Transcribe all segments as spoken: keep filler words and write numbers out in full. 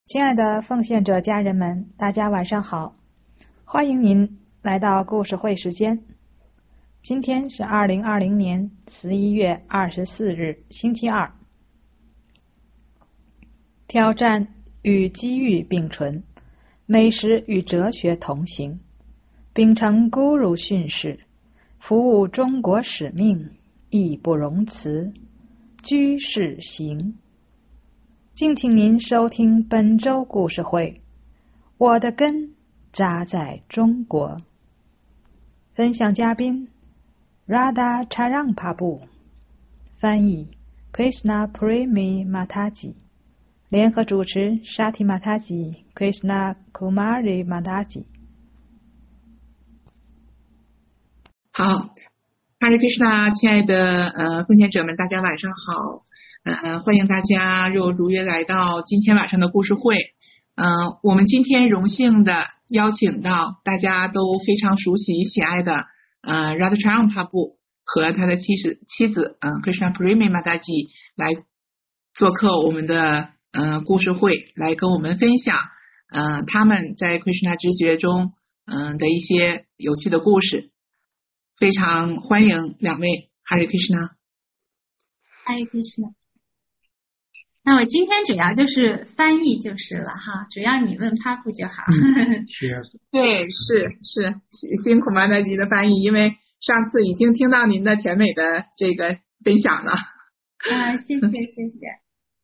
亲爱的奉献者家人们，大家晚上好，欢迎您来到故事会时间。今天是二零二零年十一月二十四日，星期二。挑战与机遇并存，美食与哲学同行，秉承咕噜训示，服务中国使命，义不容辞，居士行。敬请您收听本周故事会，我的根扎在中国。分享嘉宾 Radha Charangpabu， 翻译 Krishna Premi Mataji， 联合主持 Shati Mataji Krishna Kumari Mataji。 好，哈瑞 Krishna， 亲爱的呃奉献者们，大家晚上好。呃，欢迎大家又如约来到今天晚上的故事会。呃，我们今天荣幸的邀请到大家都非常熟悉喜爱的呃 Radha Charangpabu 和他的妻子妻子呃 Krishna Premi Mataji 来做客我们的呃故事会，来跟我们分享呃他们在 Krishna 知觉中嗯、呃、的一些有趣的故事。非常欢迎两位 Hare Krishna。Hare Krishna。那我今天主要就是翻译就是了哈，主要你问他不就好。 嗯、对，是是辛苦曼达吉的翻译，因为上次已经听到您的甜美的这个分享了。 啊，谢谢谢谢。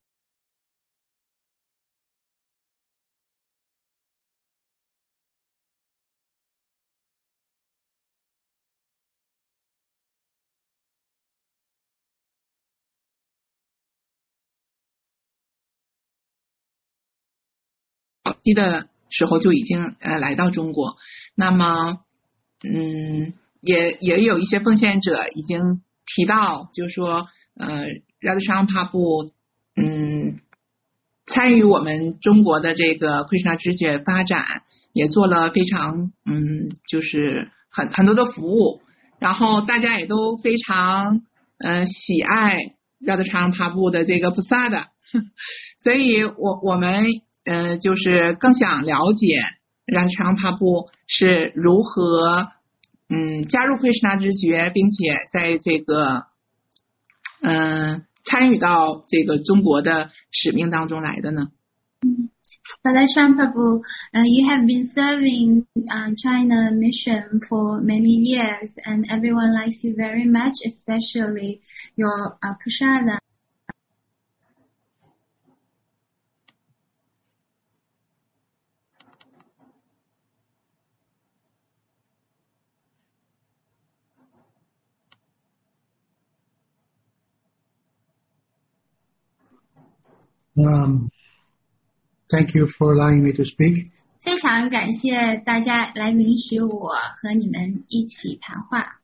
的时候就已经呃来到中国，那么嗯也也有一些奉献者已经提到，就是说呃 Radha Charangpabu 嗯参与我们中国的这个 Krishna 知觉发展，也做了非常嗯就是很很多的服务，然后大家也都非常呃喜爱 Radha Charangpabu 的这个 Prasada， 所以我我们呃，就是更想了解 Radha Charangpabu 是如何嗯加入 Krishna 知觉，并且在这个嗯、呃、参与到这个中国的使命当中来的呢？ 嗯 Radha Charangpabu, uh, you have been serving uh, China mission for many years, and everyone likes you very much, especially your uh, Prasada. Um, thank you for allowing me to speak. 非常感谢大家来允许我和你们一起谈话。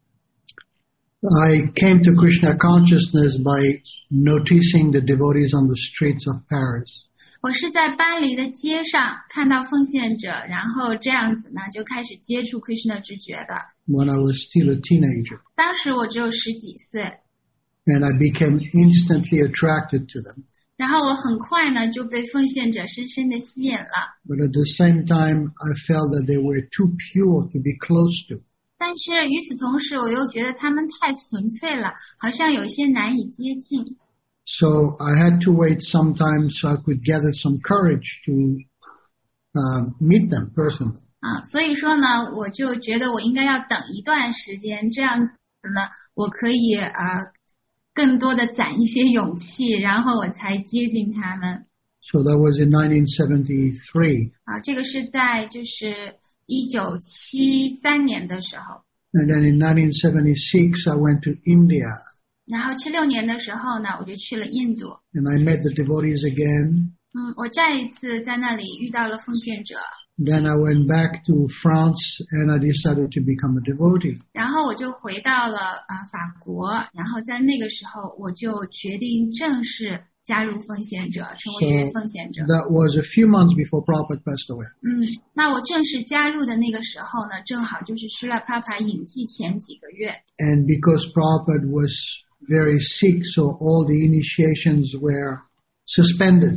I came to Krishna consciousness by noticing the devotees on the streets of Paris. 我是在巴黎的街上看到奉献者，然后这样子呢就开始接触 Krishna 知觉的。 When I was still a teenager. 当时我只有十几岁。 And I became instantly attracted to them. 然后我很快呢就被奉献者深深的吸引了。 But at the same time, I felt that they were too pure to be close to. 但是与此同时，我又觉得他们太纯粹了，好像有些难以接近。 So I had to wait some time so I could gather some courage to uh, meet them personally. 啊，所以说呢，我就觉得我应该要等一段时间，这样子呢，我可以啊。呃更多的攒一些勇气，然后我才接近他们。 So that was in nineteen seventy-three. 啊，这个是在就是一九七三年的时候。 And then in nineteen seventy-six, I went to India. 然后七六年的时候呢，我就去了印度。 And I met the devotees again. 嗯，我再一次在那里遇到了奉献者。 Then I went back to France and I decided to become a devotee. 然后我就回到了啊、呃、法国，然后在那个时候我就决定正式加入奉献者，成为奉献者。 So that was a few months before Prabhupada passed away. 嗯，那我正式加入的那个时候呢，正好就是施拉帕帕隐迹前几个月。 And because Prabhupada was very sick, so all the initiations were suspended.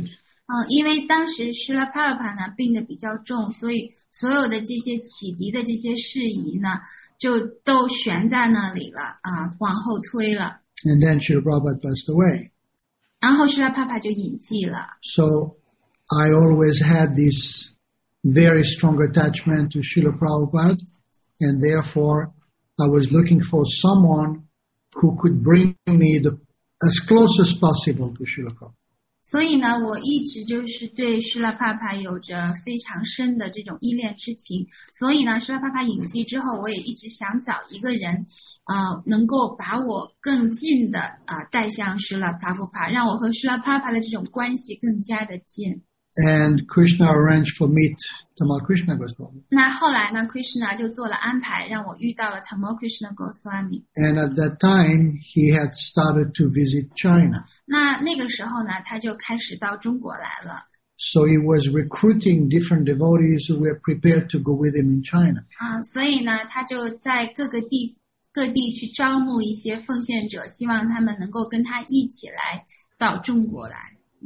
嗯，因为当时施拉帕帕呢病得比较重，所以所有的这些启迪的这些事宜呢，就都悬在那里了啊，往后推了。 And then Srila Prabhupada passed away. 然后施拉帕帕就隐迹了。 So I always had this very strong attachment to Srila Prabhupada, and therefore I was looking for someone who could bring me the, as close as possible to Srila Prabhupada. 所以呢，我一直就是对施拉帕帕有着非常深的这种依恋之情。所以呢，施拉帕帕隐迹之后，我也一直想找一个人，呃，能够把我更近的啊、呃、带向施拉帕帕，让我和施拉帕帕的这种关系更加的近。 And Krishna arranged for me Tamal Krishna Goswami. 那后来呢 ，Krishna 就做了安排，让我遇到了 Tamal Krishna Goswami。 And at that time, he had started to visit China. 那那个时候呢，他就开始到中国来了。 So he was recruiting different devotees who were prepared to go with him in China. 啊，所以呢，他就在各个地各地去招募一些奉献者，希望他们能够跟他一起来到中国来。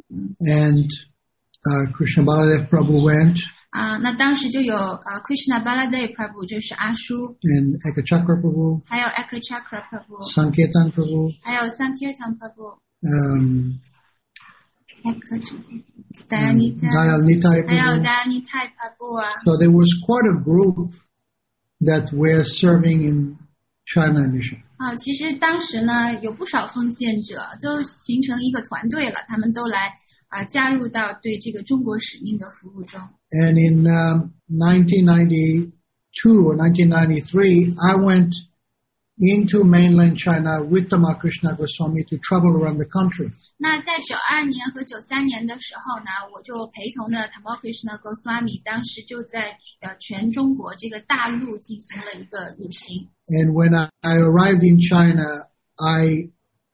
And uh, Krishna Baladev Prabhu went, 啊，那当时就有呃 Krishna Baladev Prabhu 就是阿叔， and Ekachakra Prabhu, 还有 Ekachakra Prabhu， Sankirtan Prabhu, 还有 Sankirtan Prabhu， um, Ekachakra um, Dayanita， Dayal Nitai 还有 Prabhu. Dayanita Prabhu 啊。 So there was quite a group that were serving in China mission. 啊，其实当时呢有不少奉献者，就形成一个团队了，他们都来啊、加入到对这个中国使命的服务中。 And in um, nineteen ninety-two or nineteen ninety-three, I went into mainland China with Tamal Krishna Goswami to travel around the country. 那在九二年和九三年的时候呢，我就陪同的 Tamal Krishna Goswami 当时就在呃全中国这个大陆进行了一个旅行。 And when I, I arrived in China, I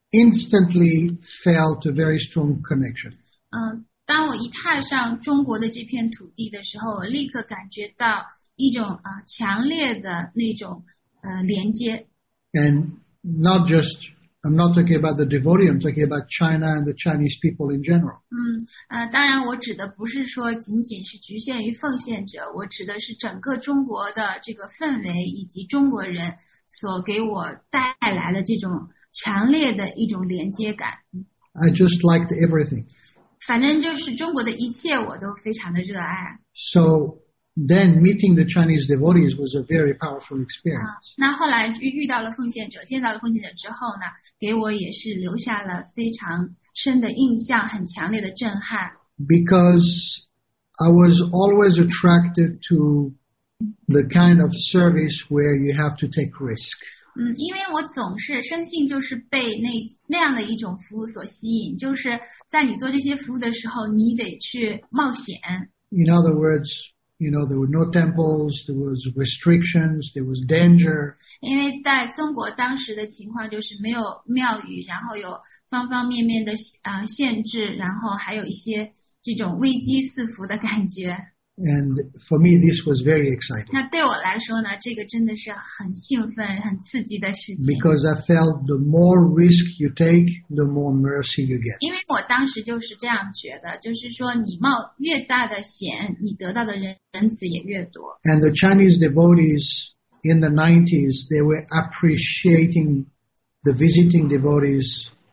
instantly felt a very strong connection. 嗯，当我一踏上中国的这片土地的时候，我立刻感觉到一种啊、呃、强烈的那种呃连接。 And not just, I'm not talking about the devotee, I'm talking about China and the Chinese people in general. 嗯呃，当然我指的不是说仅仅是局限于奉献者，我指的是整个中国的这个氛围以及中国人所给我带来的这种强烈的一种连接感。 I just liked everything. 反正就是中国的一切我都非常的热爱。 So then meeting the Chinese devotees was a very powerful 啊 experience. 那后来遇遇到了奉献者，见到了奉献者之后呢，给我也是留下了非常深的印象，很强烈的震撼。 Because I was always attracted to the kind of service where you have to take risk. 嗯，因为我总是生性就是被那那样的一种服务所吸引，就是在你做这些服务的时候，你得去冒险。 In other words, you know, there were no temples, there was restrictions, there was danger. 因为在中国当时的情况就是没有庙宇，然后有方方面面的啊、呃、限制，然后还有一些这种危机四伏的感觉。 And for me, this was very exciting 那对我来说呢，这个真的是很兴奋、很刺激的事情。 because I felt the more risk you take, the more mercy you get. 因为我当时就是这样觉得，就是说你冒越大的险，你得到的人仁慈也越多。 And the Chinese devotees in the nineties, they were appreciating the visiting devotees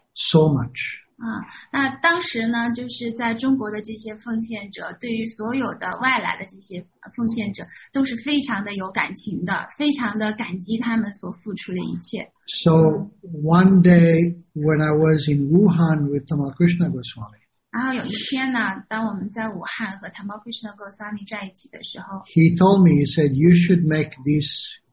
so much. 啊，那当时呢，就是在中国的这些奉献者，对于所有的外来的这些奉献者，都是非常的有感情的，非常的感激他们所付出的一切。 So one day when I was in Wuhan with Tamal Krishna Goswami, 然后有一天呢，当我们在武汉和 Tamal Krishna Goswami 在一起的时候， he told me, he said, you should make this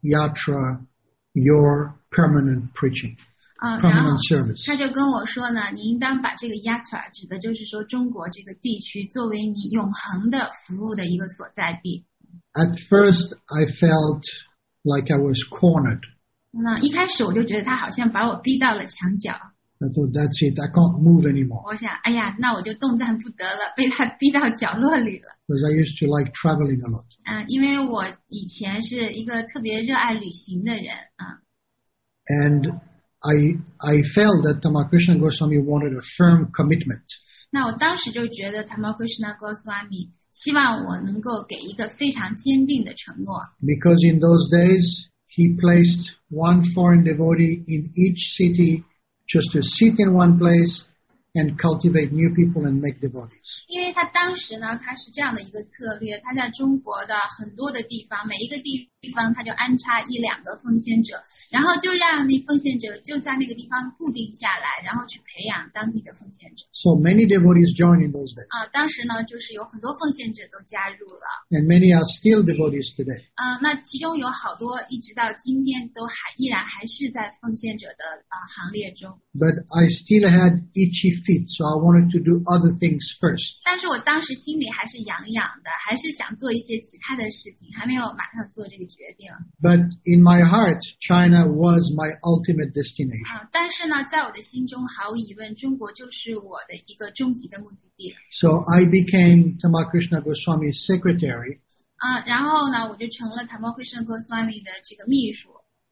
yatra your permanent preaching, 啊，然后 permanent service. 他就跟我说呢，你应当把这个 yatra 指的就是说中国这个地区作为你永恒的服务的一个所在地。 At first, I felt like I was cornered. 那一开始我就觉得他好像把我逼到了墙角， I thought, that's it, I can't move anymore. 我想，哎呀，那我就动弹不得了，被他逼到角落里了。 Because I used to like traveling a lot. 嗯、因为我以前是一个特别热爱旅行的人啊、 And I I felt that Tamal Krishna Goswami wanted a firm commitment. 那我当时就觉得 Tamal Krishna Goswami 希望我能够给一个非常坚定的承诺。 Because in those days, he placed one foreign devotee in each city just to sit in one place and cultivate new people and make devotees. 因为他当时呢，他是这样的一个策略，他在中国的很多的地方，每一个地方他就安插一两个奉献者，然后就让那奉献者就在那个地方固定下来，然后去培养当地的奉献者。 So many devotees joined in those days. 啊，当时呢，就是有很多奉献者都加入了。 And many are still devotees today. 啊，那其中有好多一直到今天都还依然还是在奉献者的啊行列中。 But I still had itchy feet, so I wanted to do other things first. 但是我当时心里还是痒痒的，还是想做一些其他的事情，还没有马上做这个决定。 But in my heart, China was my ultimate destination. 啊，但是呢，在我的心中毫无疑问，中国就是我的一个终极的目的地。 So I became Tamal Krishna Goswami's secretary. 啊，然后呢，我就成了 Tamal Krishna Goswami 的这个秘书。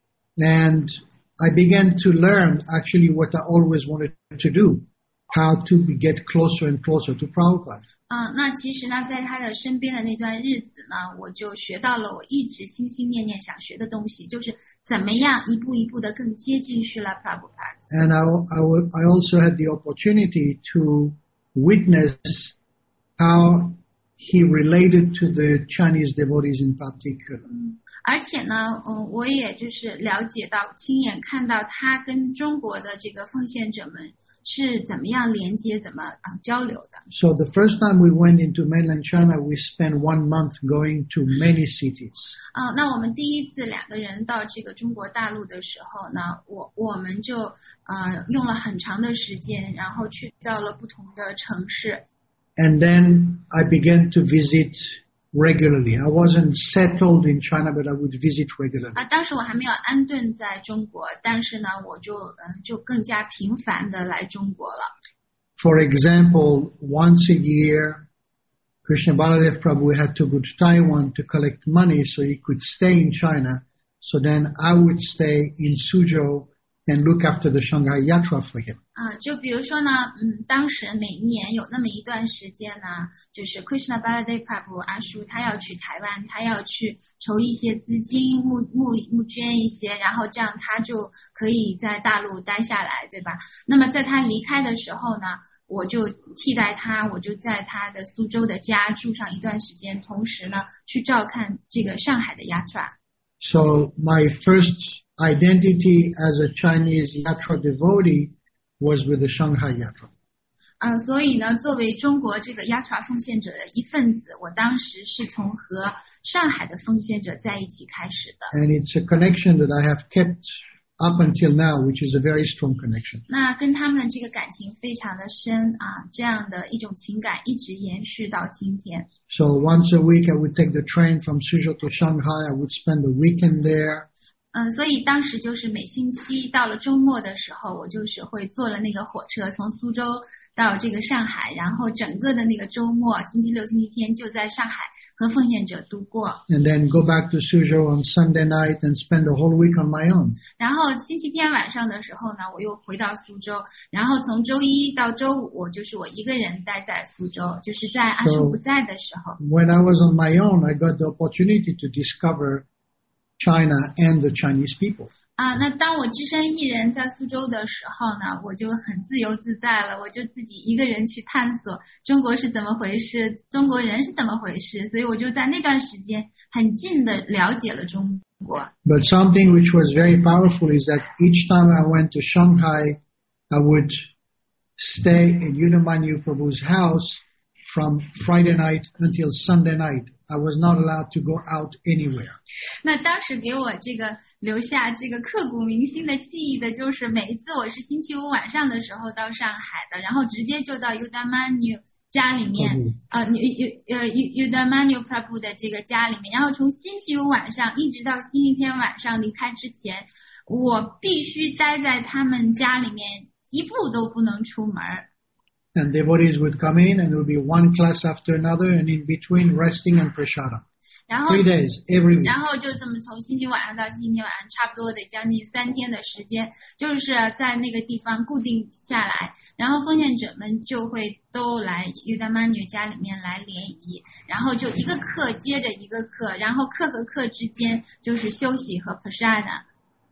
And I began to learn actually what I always wanted to do, how to get closer and closer to Prabhupada. 啊，那其实呢，在他的身边的那段日子呢，我就学到了我一直心心念念想学的东西，就是怎么样一步一步的更接近Srila Prabhupada。 And I, I, I also had the opportunity to witness how he related to the Chinese devotees in particular. 嗯，而且呢，嗯，我也就是了解到，亲眼看到他跟中国的这个奉献者们是怎么样连接、怎么啊交流的。 So the first time we went into mainland China, we spent one month going to many cities. 啊，那我们第一次两个人到这个中国大陆的时候呢，我我们就呃用了很长的时间，然后去到了不同的城市。 And then I began to visit regularly. I wasn't settled in China, but I would visit regularly. 啊，当时我还没有安顿在中国，但是呢，我就嗯、呃、就更加频繁的来中国了。 For example, once a year, Krishna Baladev Prabhu had to go to Taiwan to collect money so he could stay in China. So then I would stay in Suzhou and look after the Shanghai Yatra for him. 啊，就比如说呢，嗯，当时每一年有那么一段时间呢，就是 Krishna Baladev Prabhu 阿叔他要去台湾，他要去筹一些资金，募募募捐一些，然后这样他就可以在大陆待下来，对吧？那么在他离开的时候呢，我就替代他，我就在他的苏州的家住上一段时间，同时呢去照看这个上海的 Yatra。 So my first identity as a Chinese Yatra devotee was with the Shanghai Yatra. 啊，所以呢，作为中国这个 Yatra 奉献者的一份子，我当时是从和上海的奉献者在一起开始的。 And it's a connection that I have kept up until now, which is a very strong connection. 那跟他们的这个感情非常的深啊，这样的一种情感一直延续到今天。 So once a week I would take the train from Suzhou to Shanghai. I would spend the weekend there. 嗯，所以当时就是每星期到了周末的时候，我就是会坐了那个火车从苏州到这个上海，然后整个的那个周末，星期六、星期天就在上海和奉献者度过。 And then go back to Suzhou on Sunday night and spend the whole week on my own. 然后星期天晚上的时候呢，我又回到苏州，然后从周一到周五，就是我一个人待在苏州，就是在阿叔不在的时候。 When I was on my own, I got the opportunity to discover China and the Chinese people. 啊，那当我只身一人在苏州的时候呢，我就很自由自在了，我就自己一个人去探索中国是怎么回事，中国人是怎么回事，所以我就在那段时间很近的了解了中国。 But something which was very powerful is that each time I went to Shanghai, I would stay in Udamanyu Prabhu's house from Friday night until Sunday night. I was not allowed to go out anywhere. 那当时给我这个留下这个刻骨铭心的记忆的就是每一次我是星期五晚上的时候到上海的，然后直接就到 Udamanyu 家里面，呃 Udamanyu Prabhu 的这个家里面，然后从星期五晚上一直到星期天晚上离开之前，我必须待在他们家里面，一步都不能出门。 And devotees would come in and there would be one class after another and in between resting and prasadam. 然后 Three days, every week. 然后就这么从星期晚上到星期天晚上，差不多得将近三天的时间，就是在那个地方固定下来，然后奉献者们就会都来尤达曼女家里面来联谊，然后就一个课接着一个课，然后课和课之间就是休息和 prasada。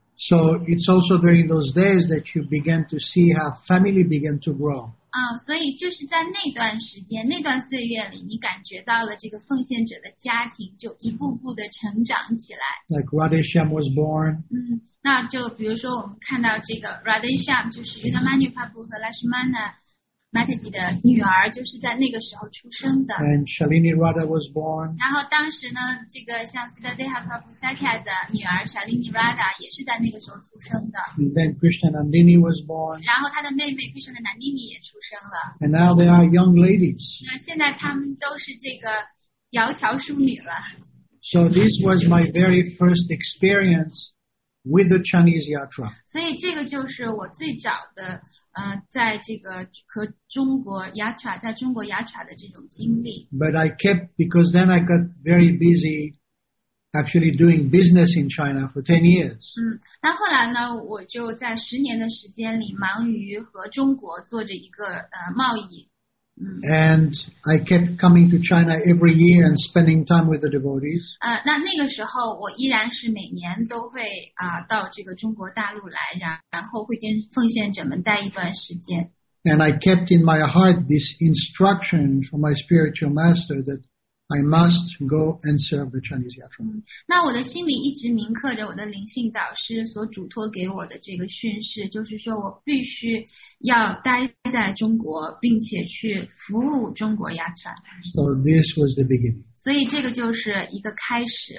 So it's also during those days that you begin to see how family began to grow. 啊，所以就是在那段时间、那段岁月里，你感觉到了这个奉献者的家庭就一步步的成长起来。 Like Radhesham was born. 嗯，那就比如说我们看到这个 Radhesham 就是尤达曼女帕布和拉什曼娜马特吉的女儿，就是在那个时候出生的。 And Shalini Radha was born. 然后当时呢，这个像斯达德哈帕布萨卡的女儿 Shalini Radha 也是在那个时候出生的。 And then Krishna Nandini was born. 然后她的妹妹 Krishna 的南妮妮也出生了。 And now they are young ladies. 那现在她们都是这个窈窕淑女了。 So this was my very first experience with the Chinese Yatra. 所以这个就是我最早的呃，在这个和中国 Yatra 在中国 Yatra 的这种经历。 But I kept, because then I got very busy actually doing business in China for ten years. 嗯，那后来呢，我就在十年的时间里忙于和中国做着一个呃贸易。嗯 And I kept coming to China every year and spending time with the devotees. 呃，那那个时候我依然是每年都会啊、呃、到这个中国大陆来，然然后会跟奉献者们待一段时间。 And I kept in my heart this instruction from my spiritual master that I must go and serve the Chinese Yatra. 那我的心里一直铭刻着我的灵性导师所嘱托给我的这个训示，就是说我必须要待在中国，并且去服务中国 Yatra。 So this was the beginning. 所以这个就是一个开始。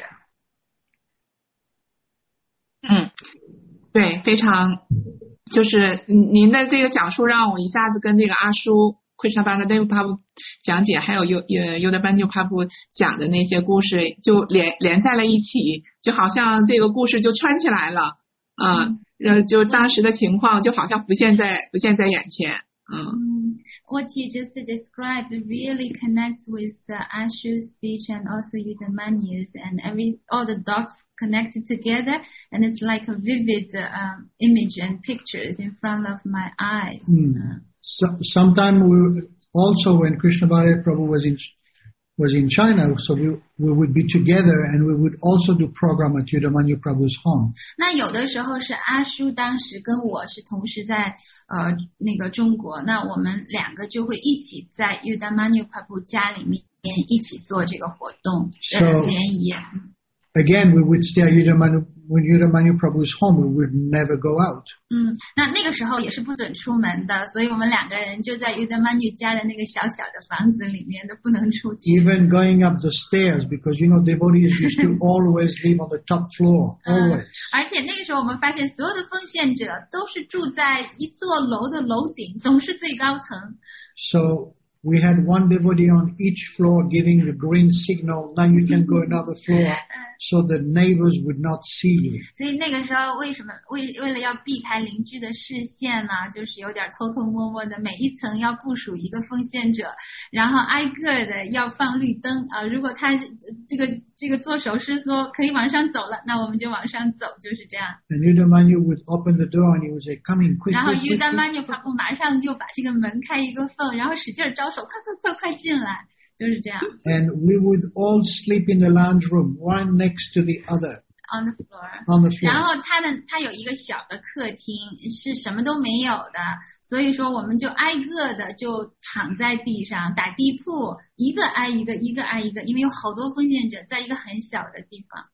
嗯，对，非常，就是您的这个讲述让我一下子跟这个阿叔Krishna Baladev Prabhu 讲解，还有尤呃尤达班纽帕布讲的那些故事就连连在了一起，就好像这个故事就串起来了，嗯，呃，就当时的情况就好像浮现在浮现在眼前，嗯。 What you just described really connects with uh, Ashu's speech and also Yudamanya's, and every all the dots connected together, and it's like a vivid um, image and pictures in front of my eyes. Mm. Uh, So, sometime we also when Krishna Baladev Prabhu was in was in China, so we we would be together and we would also do program at Yudamanyu Prabhu's home. 那有的时候是阿叔当时跟我是同时在呃那个中国，那我们两个就会一起在 Yudamanyu Prabhu 家里面一起做这个活动，呃联谊。 Again, we would stay at Yudamanyu, when Yudamanyu Prabhu's home, we would never go out. 嗯，那那个时候也是不准出门的，所以我们两个人就在 Yudamanyu 家的那个小小的房子里面都不能出去。 Even going up the stairs, because you know devotees used to always live on the top floor, always. 嗯，而且那个时候我们发现所有的奉献者都是住在一座楼的楼顶，总是最高层。 So we had one devotee on each floor giving the green signal, now you can go another floor, so the neighbors would not see you. 所以那个时候为什么为为了要避开邻居的视线呢，就是有点偷偷摸摸的，每一层要部署一个奉献者，然后挨个的要放绿灯啊。如果他这个这个做手势说可以往上走了，那我们就往上走，就是这样。 And Yudamanyu would open the door and he would say, come in quick, 然后 quick, quick, quick. Yudamanyu Prabhu 马上就把这个门开一个缝，然后使劲招手，快快快快进来，就是这样。 And we would all sleep in the lounge room, one next to the other. On the floor. On the floor. 然后他的他有一个小的客厅，是什么都没有的，所以说我们就挨个的就躺在地上打地铺，一个挨一个，一个挨一个，因为有好多奉献者在一个很小的地方。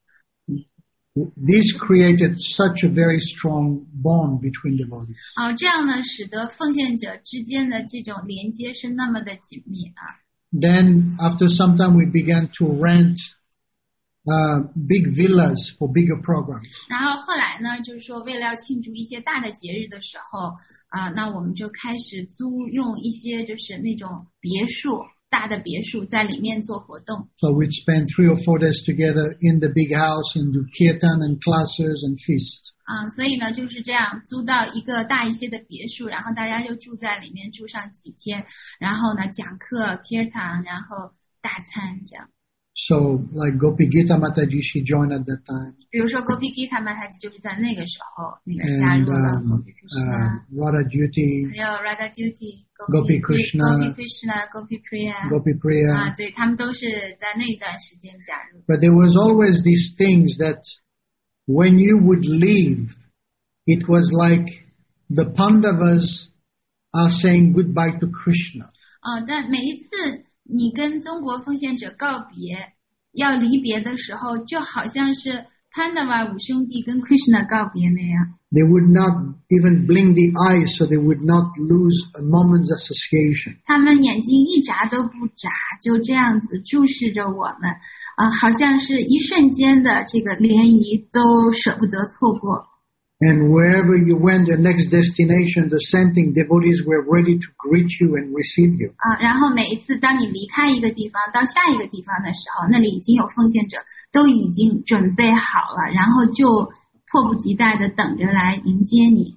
This created such a very strong bond between devotees. 哦，这样呢，使得奉献者之间的这种连接是那么的紧密啊。 Then after some time we began to rent uh, big villas for bigger programs. 然后后来呢，就是说为了要庆祝一些大的节日的时候啊、呃，那我们就开始租用一些就是那种别墅。大的别墅在里面做活动。 So we'd spend three or four days together in the big house and do kirtan and classes and feasts. 啊、嗯，所以呢就是这样租到一个大一些的别墅，然后大家就住在里面住上几天，然后呢讲课 kirtan， 然后大餐这样。 So, like Gopi Gita Mataji, she joined at that time. 比如说 Gopi Gita Mataji 就是在那个时候那个加入 And 了 um, Gopi Krishna， uh, Radha Jyoti, 还有 Radha Jyoti、 Gopi Krishna Gopi Krishna、 Gopi Priya， Gopi 啊， Priya. 对，他们都是在那段时间加入。 But there was always these things that when you would leave, it was like the Pandavas are saying goodbye to Krishna. 啊，但每一次你跟中国奉献者告别，要离别的时候，就好像是 Pandava 五兄弟跟 Krishna 告别那样。 They would not even blink the eyes so they would not lose a moment's association. 他们眼睛一眨都不眨，就这样子注视着我们，啊，好像是一瞬间的这个联谊都舍不得错过。 And wherever you went, your next destination, the same thing, devotees were ready to greet you and receive you. 啊，然后每一次当你离开一个地方到下一个地方的时候，那里已经有奉献者都已经准备好了，然后就迫不及待的等着来迎接你。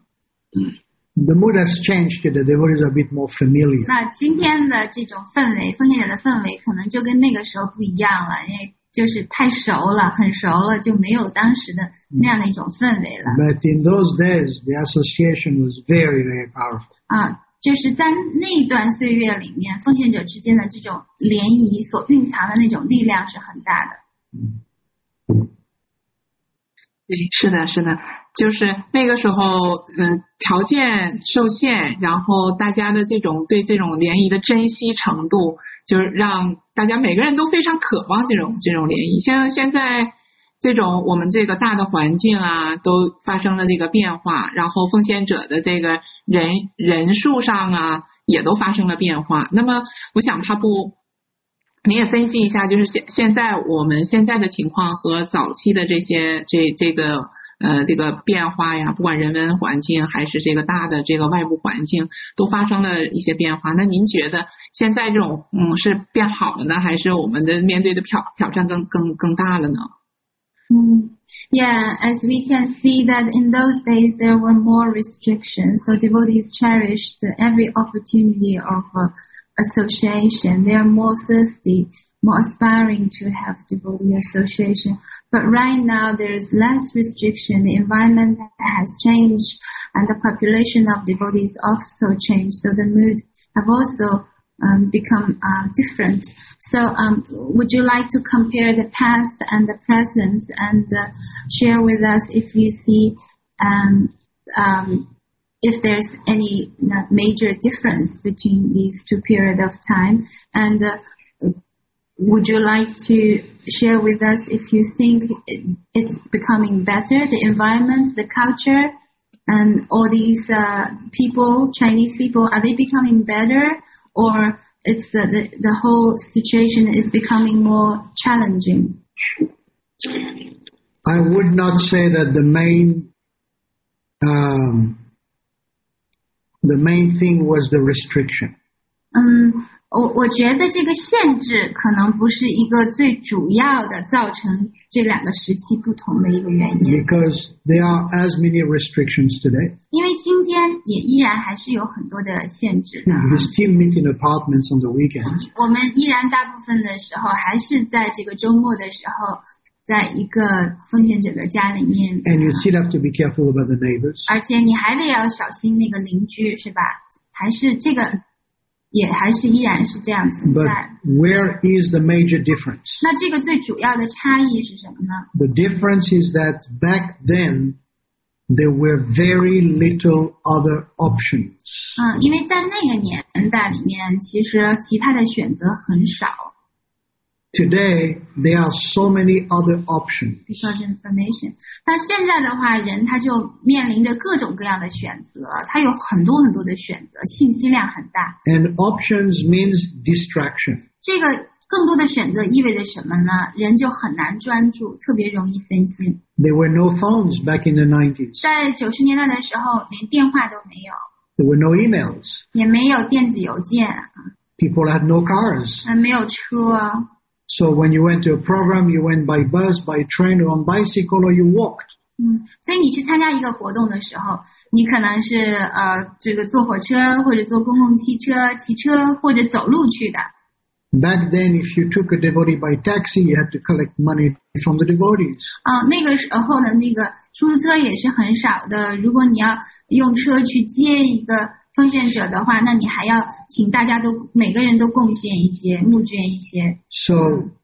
The mood has changed. The devotees are a bit more familiar. 那今天的这种氛围，奉献者的氛围可能就跟那个时候不一样了，因为就是太熟了，很熟了，就没有当时的那样的一种氛围了。 But in those days, the association was very, very powerful. 啊，就是在那段岁月里面，奉献者之间的这种联谊所蕴藏的那种力量是很大的。 对，是的，是的，就是那个时候，嗯，条件受限，然后大家的这种对这种联谊的珍惜程度，就是让大家每个人都非常渴望这种这种联谊。像现在这种我们这个大的环境啊，都发生了这个变化，然后奉献者的这个人人数上啊，也都发生了变化。那么，我想他不。你也分析一下，就是现现在我们现在的情况和早期的这些这这个呃这个变化呀，不管人文环境还是这个大的这个外部环境，都发生了一些变化。那您觉得现在这种嗯是变好了呢，还是我们的面对的挑挑战更更更大了呢？ 嗯 Yeah, as we can see that in those days there were more restrictions, so devotees cherished every opportunity of uh, association. They are more thirsty, more aspiring to have devotee association. But right now there is less restriction. The environment has changed and the population of devotees also changed. So the mood have also um, become uh, different. So um, would you like to compare the past and the present and uh, share with us if you see um, um, if there's any major difference between these two periods of time, and uh, would you like to share with us if you think it's becoming better, the environment, the culture, and all these uh, people, Chinese people, are they becoming better, or it's uh, the, the whole situation is becoming more challenging? I would not say that the main um, the main thing was the restriction. 嗯，我我觉得这个限制可能不是一个最主要的造成这两个时期不同的一个原因。 Because there are as many restrictions today. 因为今天也依然还是有很多的限制的。 We still meet in apartments on the weekends. 我们依然大部分的时候还是在这个周末的时候，在一个奉献者的家里面。 And you still have to be careful about the neighbors. 而且你还得要小心那个邻居，是吧？还是这个。也还是依然是这样存在。 But where is the major difference? 那这个最主要的差异是什么呢？ The difference is that back then there were very little other options. 嗯，因为在那个年代里面，其实其他的选择很少。 Today there are so many other options. Because information. 那现在的话，人他就面临着各种各样的选择，他有很多很多的选择，信息量很大。 And options means distraction. 这个更多的选择意味着什么呢？人就很难专注，特别容易分心。 There were no phones back in the nineties. 在九十年代的时候，连电话都没有， There were no emails. 也没有电子邮件， People had no cars. 呃，没有车。 So when you went to a program, you went by bus, by train, or on bicycle, or you walked. 嗯，所以你去参加一个活动的时候，你可能是呃这个坐火车或者坐公共汽车、骑车或者走路去的。 back then if you took a devotee by taxi, you had to collect money from the devotees. 啊，那个时候呢，那个出租车也是很少的。如果你要用车去接一个奉献者的话，那你还要请大家都每个人都贡献一些，募捐一些。 So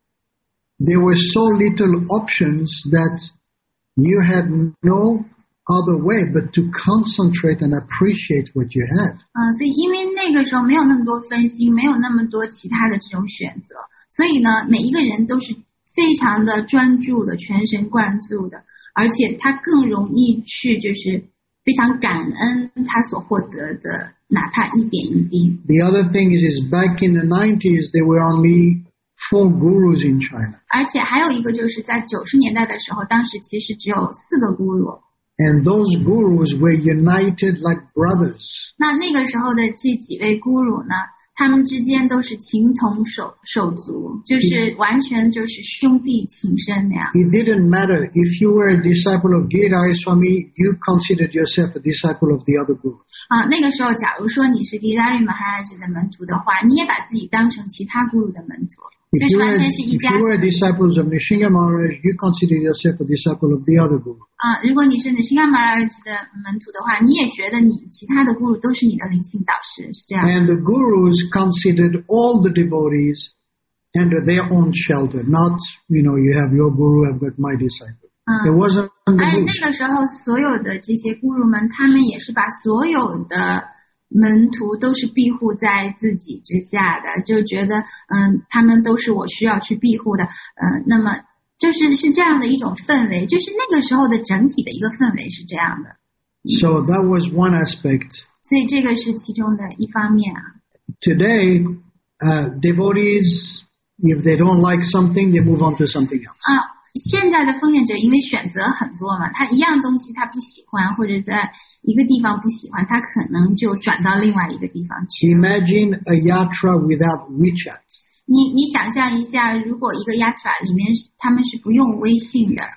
there were so little options that you had no other way but to concentrate and appreciate what you have. 啊，所以因为那个时候没有那么多分心，没有那么多其他的这种选择，所以呢，每一个人都是非常的专注的，全神贯注的，而且他更容易去就是非常感恩他所获得的，哪怕一点一滴。 The other thing is, is back in the nineties, there were only four gurus in China. 而且还有一个就是在九十年代的时候，当时其实只有四个咕噜。 And those gurus were united like brothers. 那那个时候的这几位咕噜呢，他们之间都是情同手手足，就是完全就是兄弟情深那样。 It didn't matter if you were a disciple of Giridhara Swami, you considered yourself a disciple of the other gurus. 啊，那个时候，假如说你是 Giridhara Maharaj 的门徒的话，你也把自己当成其他咕噜的门徒。 If 这 you 是 were, 完全是一 if 家 you were a disciple of Nishinga Maharaj, you considered yourself a disciple of the other guru. 啊，如果你是 Nishinga Maharaj 的门徒的话，你也觉得你其他的咕噜都是你的灵性导师，是这样。 And the gurus considered all the devotees under their own shelter, not, you know, you have your guru, I've got my disciple. 嗯 There wasn't 而 the 且 guru. 那个时候，所有的这些咕噜们，他们也是把所有的门徒都是庇护在自己之下的，就觉得嗯，他们都是我需要去庇护的，嗯，那么就是是这样的一种氛围，就是那个时候的整体的一个氛围是这样的， So that was one aspect. 所以这个是其中的一方面啊。 Today, uh, devotees, if they don't like something, they move on to something else. 啊，现在的奉献者因为选择很多嘛，他一样东西他不喜欢，或者在一个地方不喜欢，他可能就转到另外一个地方去。 Imagine a yatra without WeChat. 你你想象一下，如果一个 yatra 里面是他们是不用微信的，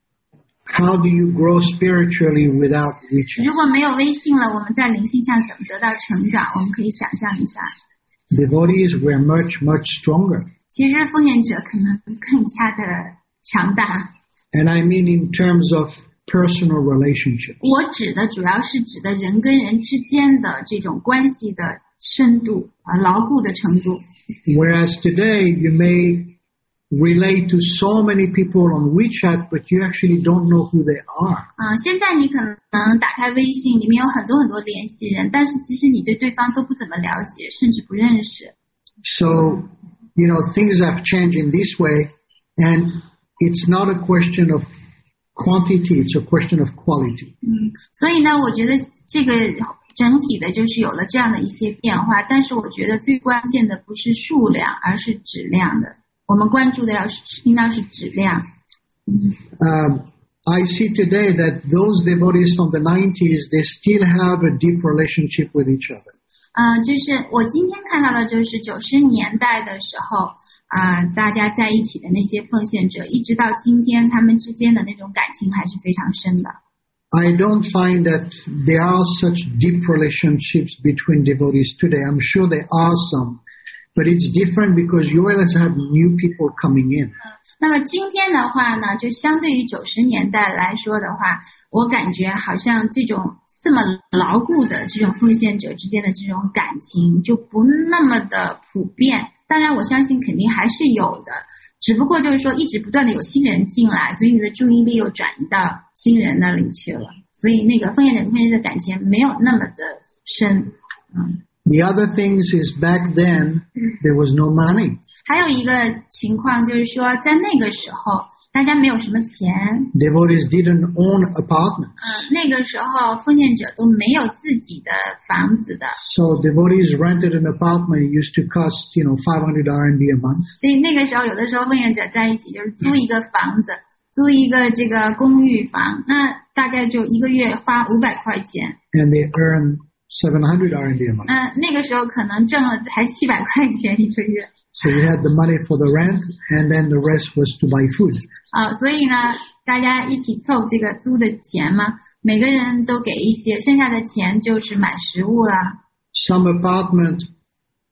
How do you grow spiritually without WeChat? 如果没有微信了，我们在灵性上怎么得到成长？我们可以想象一下， Devotees were much, much stronger. 其实奉献者可能更加的强大。 And I mean in terms of personal relationships. 我指的主要是指的人跟人之间的这种关系的深度啊，牢固的程度。 Whereas today you may relate to so many people on WeChat, but you actually don't know who they are. 啊，现在你可能打开微信，里面有很多很多联系人，但是其实你对对方都不怎么了解，甚至不认识。 So, you know, things have changed in this way, and it's not a question of quantity, it's a question of quality. 嗯，所以呢，我觉得这个整体的就是有了这样的一些变化，但是我觉得最关键的不是数量，而是质量的。我们关注的要是应当是质量。 Um, I see today that those devotees from the nineties, they still have a deep relationship with each other. 嗯、呃，就是我今天看到的，就是九十年代的时候，啊、呃，大家在一起的那些奉献者，一直到今天，他们之间的那种感情还是非常深的。 I don't find that there are such deep relationships between devotees today. I'm sure there are some, but it's different because you always have new people coming in. 那么今天的话呢，就相对于九十年代来说的话，我感觉好像这种这么牢固的这种奉献者之间的这种感情就不那么的普遍。当然，我相信肯定还是有的，只不过就是说一直不断的有新人进来，所以你的注意力又转移到新人那里去了，所以那个奉献者跟奉献者的感情没有那么的深。嗯。 The other things is back then there was no money. 还有一个情况就是说，在那个时候大家没有什么钱， Devotees didn't own apartments. 嗯，那个时候奉献者都没有自己的房子的， So devotees rented an apartment. It used to cost, you know, five hundred R M B a month. 所以那个时候有的时候奉献者在一起就是租一个房子，租一个这个公寓房，那大概就一个月花五百块钱， And they earn seven hundred R M B a month. 那那个时候可能挣了才七百块钱一个月。 So you had the money for the rent, and then the rest was to buy food. 啊，所以呢，大家一起凑这个租的钱嘛，每个人都给一些，剩下的钱就是买食物啦。 Some apartment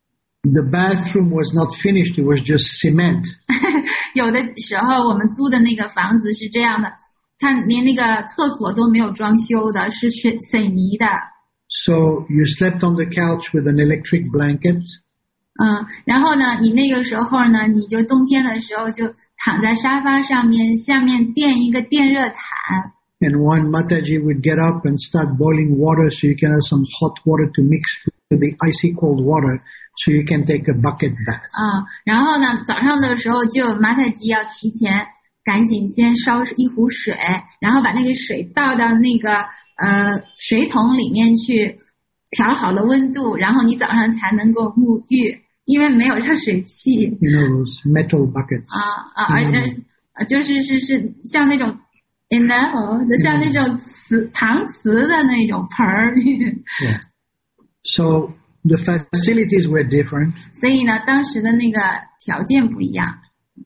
the bathroom was not finished, it was just cement. 有的时候我们租的那个房子是这样的，它连那个厕所都没有装修的，是水水泥的。 So you slept on the couch with an electric blanket. 嗯，然后呢，你那个时候呢，你就冬天的时候就躺在沙发上面，下面垫一个电热毯。 And one Mataji would get up and start boiling water so you can have some hot water to mix with the icy cold water so you can take a bucket bath. 啊、嗯，然后呢，早上的时候就马太吉要提前赶紧先烧一壶水，然后把那个水倒到那个呃水桶里面去，调好了温度，然后你早上才能够沐浴，因为没有热水器。 You know those metal buckets. 啊啊，而且呃就是是是像那种 enamel 的，像那种瓷搪瓷的那种盆儿。 Yeah. So the facilities were different. 所以呢，当时的那个条件不一样。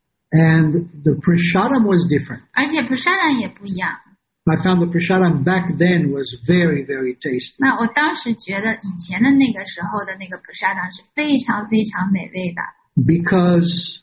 And the prasadam was different. 而且 prasadam 也不一样。 I found the prasadam back then was very, very tasty. 那我当时觉得以前的那个时候的那个 prasadam 是非常非常美味的。 Because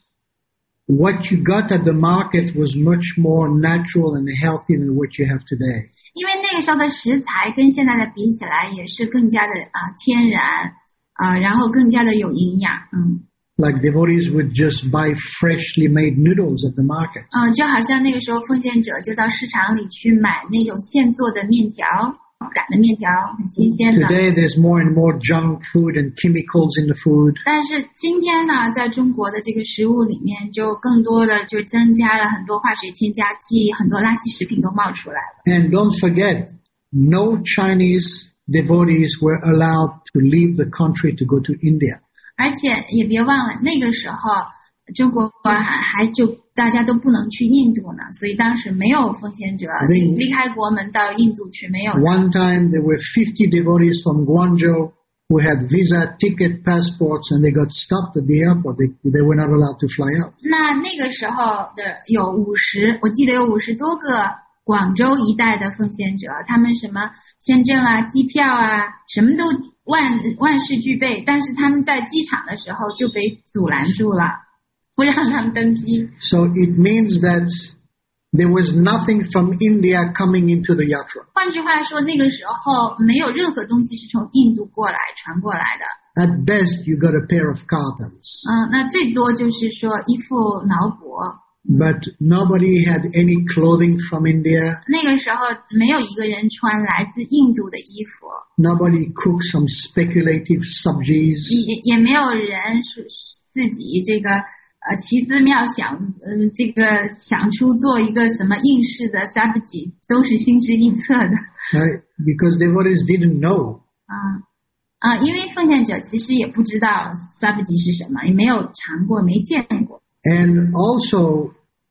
what you got at the market was much more natural and healthy than what you have today. 因为那个时候的食材跟现在的比起来也是更加的啊、呃、天然啊、呃，然后更加的有营养。嗯。 Like devotees would just buy freshly made noodles at the market. 嗯，就好像那个时候奉献者就到市场里去买那种现做的面条，擀的面条，很新鲜的。 Today there's more and more junk food and chemicals in the food. 但是今天呢，在中国的这个食物里面，就更多的就增加了很多化学添加剂，很多垃圾食品都冒出来了。 And don't forget, no Chinese devotees were allowed to leave the country to go to India. 而且也别忘了，那个时候中国还还就大家都不能去印度呢，所以当时没有奉献者离开国门到印度去，没有。 One time there were fifty devotees from Guangzhou who had visa, ticket, passports, and they got stopped at the airport. They they were not allowed to fly out. 那那个时候的有五十，我记得有五十多个广州一带的奉献者，他们什么签证啊、机票啊，什么都万万事俱备，但是他们在机场的时候就被阻拦住了，不让他们登机。 So it means that there was nothing from India coming into the yatra. 换句话说，那个时候没有任何东西是从印度过来传过来的。 At best, you got a pair of cartons. 嗯，那最多就是说一副挠脖。 But nobody had any clothing from India. 那个时候没有一个人穿来自印度的衣服。 Nobody cooked some speculative subjis. 也也没有人是自己这个呃奇思妙想，嗯、呃，这个想出做一个什么应式的 sabji， 都是心之臆测的。 Right? Because devotees didn't know. 啊啊，因为奉献者其实也不知道 sabji 是什么，也没有尝过，没见过。 And also,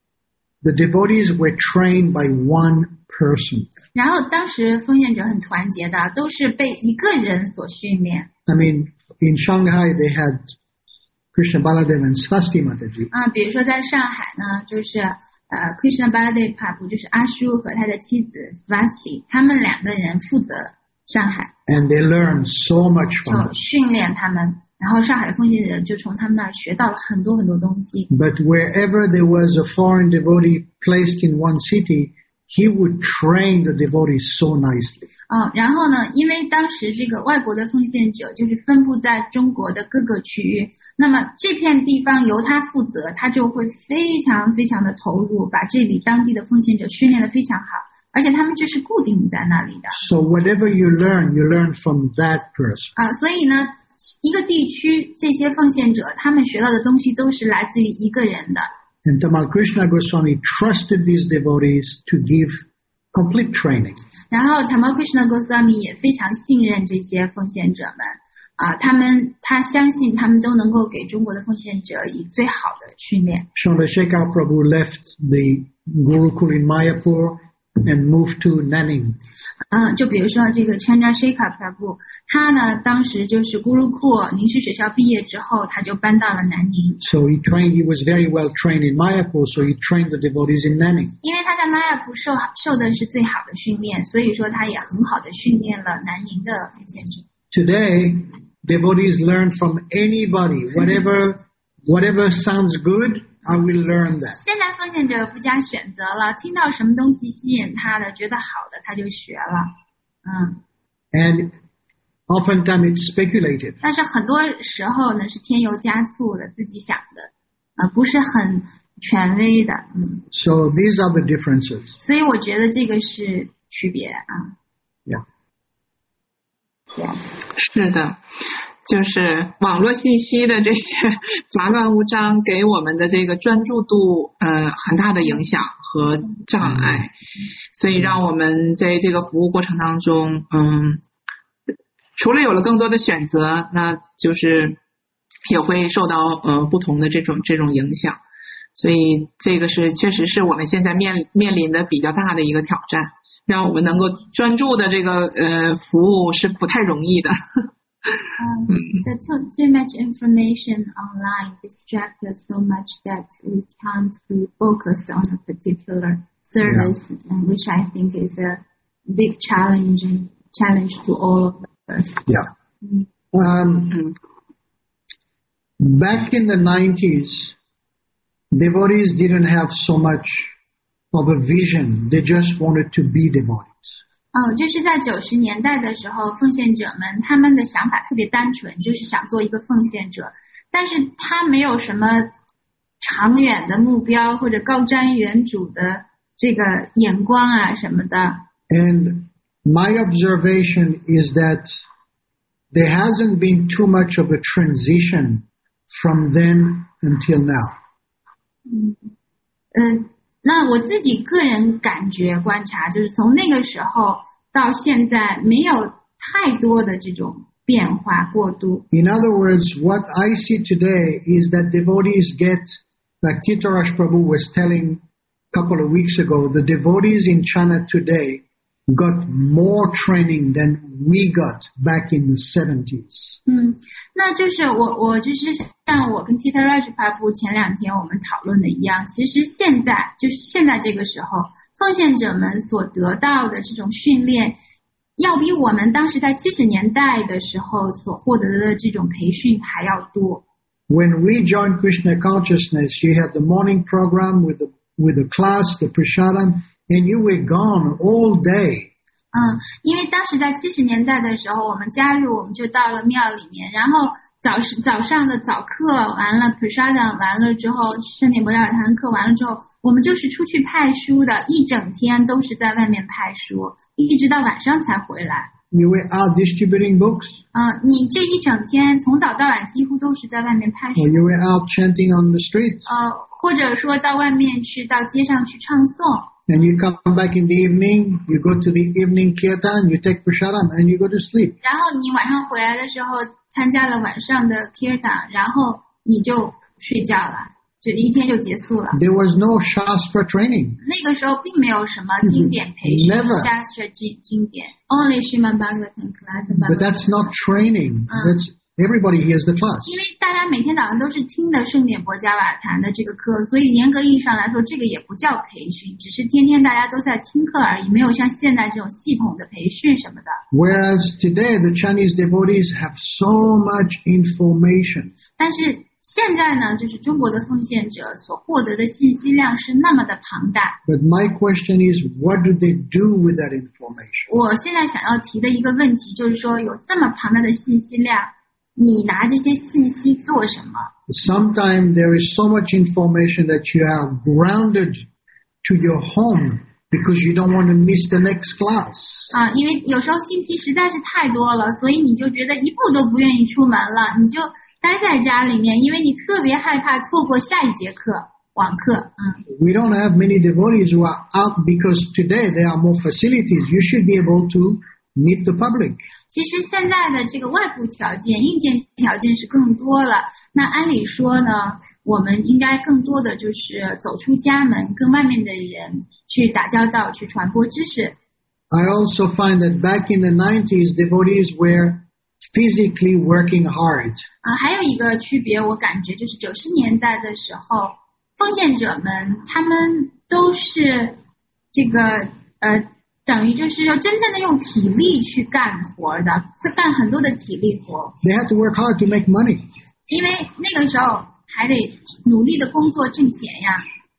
the devotees were trained by one person. 然后当时奉献者很团结的，都是被一个人所训练。 I mean, in Shanghai they had Krishna Baladev and Svasti Mataji. 啊，比如说在上海呢，就是呃 Krishna Baladev Prabhu 就是阿叔和他的妻子 Svasti， 他们两个人负责上海。 And they learned so much from 就训练他们。然后上海的奉献者就从他们那儿学到了很多很多东西。 But wherever there was a foreign devotee placed in one city, he would train the devotees so nicely. 哦，然后呢，因为当时这个外国的奉献者就是分布在中国的各个区域，那么这片地方由他负责，他就会非常非常的投入，把这里当地的奉献者训练得非常好，而且他们就是固定在那里的。 So whatever you learn, you learn from that person. 啊，所以呢。一个地区这些奉献者他们学到的东西都是来自于一个人的。 And Tamal Krishna Goswami trusted these devotees to give complete training. 然后 Tamal Krishna Goswami 也非常信任这些奉献者们啊，他们他相信他们都能够给中国的奉献者以最好的训练。 Chandrasekhar Prabhu left the Gurukul in Mayapur and moved to Nanning. 嗯，就比如说这个 Chandrasekhar Prabhu， 他呢当时就是 Gurukul 宁氏学校毕业之后，他就搬到了南宁。 So he trained. He was very well trained in Mayapur, so he trained the devotees in Nanning. 因为他在 Mayapur 受受的是最好的训练，所以说他也很好的训练了南宁的奉献者。 Today, devotees learn from anybody. Whatever, whatever sounds good, I will learn that. 现在奉献者不加选择了，听到什么东西吸引他的，觉得好的他就学了。嗯。 And oftentimes it's speculated. 但是很多时候呢是添油加醋的，自己想的，呃，不是很权威的。嗯。 So these are the differences. 所以我觉得这个是区别啊。 Yeah. Yes. 是的。就是网络信息的这些杂乱无章给我们的这个专注度呃很大的影响和障碍，所以让我们在这个服务过程当中嗯除了有了更多的选择，那就是也会受到呃不同的这种这种影响，所以这个是确实是我们现在面面临的比较大的一个挑战，让我们能够专注的这个呃服务是不太容易的。 Um, so too, too much information online distracts us so much that we can't be focused on a particular service, yeah. and which I think is a big challenge challenge to all of us. Yeah. Mm. Um, back in the nineties, devotees didn't have so much of a vision. They just wanted to be devotees. 哦，这是在九十年代的时候，奉献者们他们的想法特别单纯，就是想做一个奉献者，但是他没有什么长远的目标或者高瞻远瞩的这个眼光啊什么的。 And my observation is that there hasn't been too much of a transition from then until now. 嗯嗯。那我自己个人感觉观察，就是从那个时候到现在没有太多的这种变化过渡。 In other words, what I see today is that devotees get, like Titaraj Prabhu was telling a couple of weeks ago, the devotees in China today got more training than we got back in the seventies. 嗯，那就是我我就是像我跟 Titaraj Prabhu 前两天我们讨论的一样，其实现在就是现在这个时候，奉献者们所得到的这种训练，要比我们当时在七十年代的时候所获得的这种培训还要多。 When we joined Krishna Consciousness, you had the morning program with the with the class, the prasadam, and you were gone all day. 嗯，因为当时在七十年代的时候，我们加入，我们就到了庙里面，然后早早上的早课完了 ，prasadam 完了之后，圣典博教坛课完了之后，我们就是出去派书的，一整天都是在外面派书，一直到晚上才回来。 You were out distributing books. 嗯，你这一整天从早到晚几乎都是在外面派书。 Or you were out chanting on the street. 呃，或者说到外面去，到街上去唱诵。 And you come back in the evening, you go to the evening kirtan, you take prasadam, and you go to sleep. 然后你晚上回来的时候，参加了晚上的 kirtan， 然后你就睡觉了，这一天就结束了。 There was no Shastra training. 那个时候并没有什么经典培训 Never. Shastra 经经典 ，only Srimad Bhagavatam class and But that's not training. That's everybody hears the class. 因为大家每天早上都是听的圣典博伽瓦坛的这个课，所以严格意义上来说，这个也不叫培训，只是天天大家都在听课而已，没有像现在这种系统的培训什么的。 Whereas today the Chinese devotees have so much information. 但是现在呢，就是中国的奉献者所获得的信息量是那么的庞大。 But my question is, what do they do with that information? 我现在想要提的一个问题就是说，有这么庞大的信息量，你拿这些信息做什么？ Sometimes there is so much information that you are grounded to your home because you don't want to miss the next class. 啊，因为有时候信息实在是太多了，所以你就觉得一步都不愿意出门了，你就待在家里面，因为你特别害怕错过下一节课网课。嗯。 We don't have many devotees who are out because today there are more facilities. You should be able to meet the public. 其实现在的这个外部条件、硬件条件是更多了。那按理说呢，我们应该更多的就是走出家门，跟外面的人去打交道，去传播知识。 I also find that back in the nineties, devotees were physically working hard. 啊，还有一个区别，我感觉就是九十年代的时候，奉献者们他们都是这个呃等于就是要真正的用体力去干活的，干很多的体力活。 They had to work hard to make money. 因为那个时候还得努力的工作挣钱呀。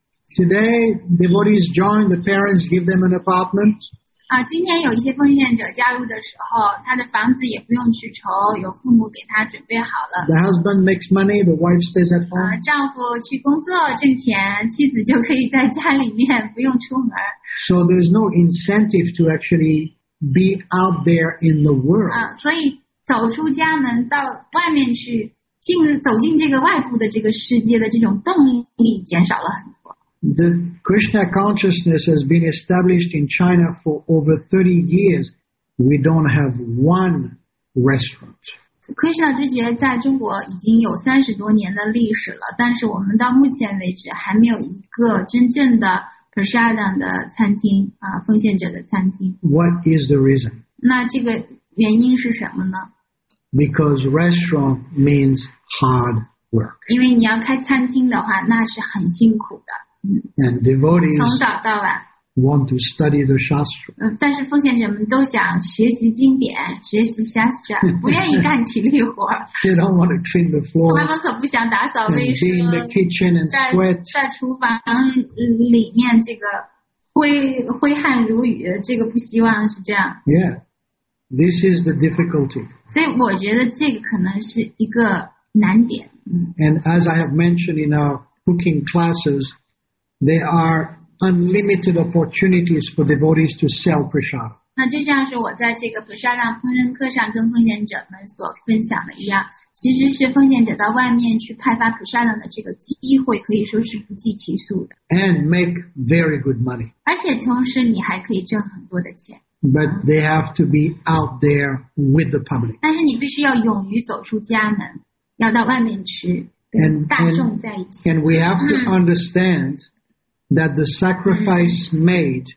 Today, devotees join, the parents give them an apartment. 啊，今天有一些奉献者加入的时候，他的房子也不用去筹，有父母给他准备好了。 The husband makes money, the wife stays at 啊， home. 丈夫去工作挣钱，妻子就可以在家里面不用出门。 So there's no incentive to actually be out there in the world. 啊，所以走出家门到外面去，进入走进这个外部的这个世界的这种动力减少了很多。 The Krishna consciousness has been established in China for over thirty years. We don't have one restaurant. Krishna 知觉在中国已经有三十多年的历史了，但是我们到目前为止还没有一个真正的 prasadam 的餐厅啊，奉献者的餐厅。 What is the reason? 那这个原因是什么呢？ Because restaurant means hard work. 因为你要开餐厅的话，那是很辛苦的， And devotees 从早到晚。 want to study the Shastra. 嗯，但是奉献者们都想学习经典，学习 Shastra， 不愿意干体力活。 They don't want to clean the 他 floor 们可不想打扫 and 卫 be in the 生， kitchen and 在 sweat. 在厨房里面这个挥挥汗如雨，这个不希望是这样。 Yeah. This is the difficulty. 所以我觉得这个可能是一个难点。嗯， And as I have mentioned in our cooking classes, there are unlimited opportunities for devotees to sell prasad. 那就像是我在这个 prasadam 烹饪课上跟奉献者们所分享的一样，其实是奉献者到外面去派发 prasadam 的这个机会可以说是不计其数的， And make very good money. 而且同时你还可以挣很多的钱。 But they have to be out there with the public. 但是你必须要勇于走出家门，要到外面去跟 And, 大众在一起。 and we have to understand that the sacrifice made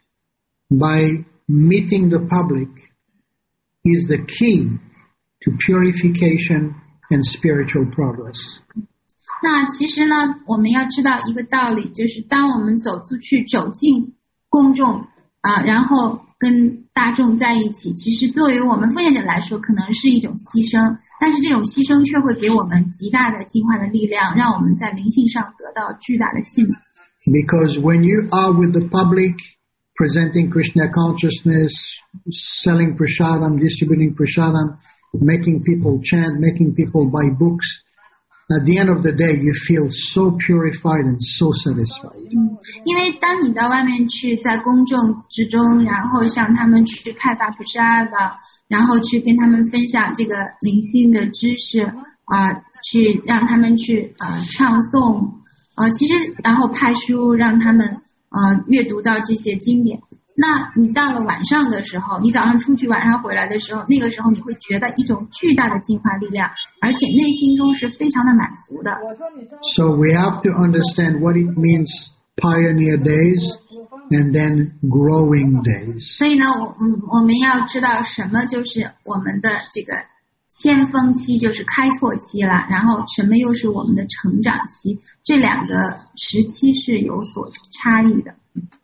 by meeting the public is the key to purification and spiritual progress. 那其实呢，我们要知道一个道理，就是当我们走出去，走进公众啊，然后跟大众在一起，其实作为我们奉献者来说，可能是一种牺牲，但是这种牺牲却会给我们极大的进化的力量，让我们在灵性上得到巨大的进步。 Because when you are with the public, presenting Krishna consciousness, selling prasadam, distributing prasadam, making people chant, making people buy books, at the end of the day, you feel so purified and so satisfied. 因为当你到外面去，在公众之中，然后向他们去派发 prasada， 然后去跟他们分享这个灵性的知识啊、呃，去让他们去呃唱诵。呃，其实然后派书让他们呃阅读到这些经典。那你到了晚上的时候，你早上出去，晚上回来的时候，那个时候你会觉得一种巨大的进化力量，而且内心中是非常的满足的。 So we have to understand what it means pioneer days and then growing days. 所以呢，我嗯我们要知道什么就是我们的这个先锋期，就是开拓期了，然后什么又是我们的成长期，这两个时期是有所差异的。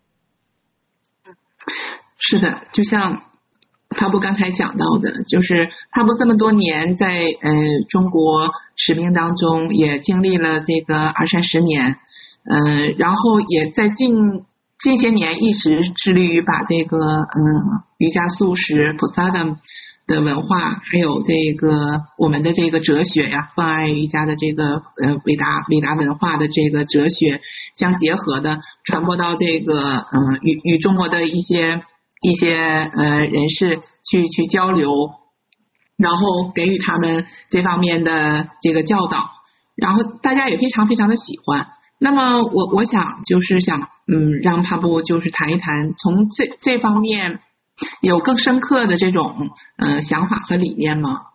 是的，就像帕布刚才讲到的，就是帕布这么多年在呃中国使命当中，也经历了这个二三十年，呃，然后也在近近些年一直致力于把这个嗯瑜伽素食 prasadam 的文化，还有这个我们的这个哲学呀，放爱瑜伽的这个呃伟大伟大文化的这个哲学相结合的，传播到这个嗯与与中国的一些一些呃人士去去交流，然后给予他们这方面的这个教导，然后大家也非常非常的喜欢。那么我我想就是想嗯让帕布就是谈一谈从这这方面有更深刻的这种呃想法和理念吗？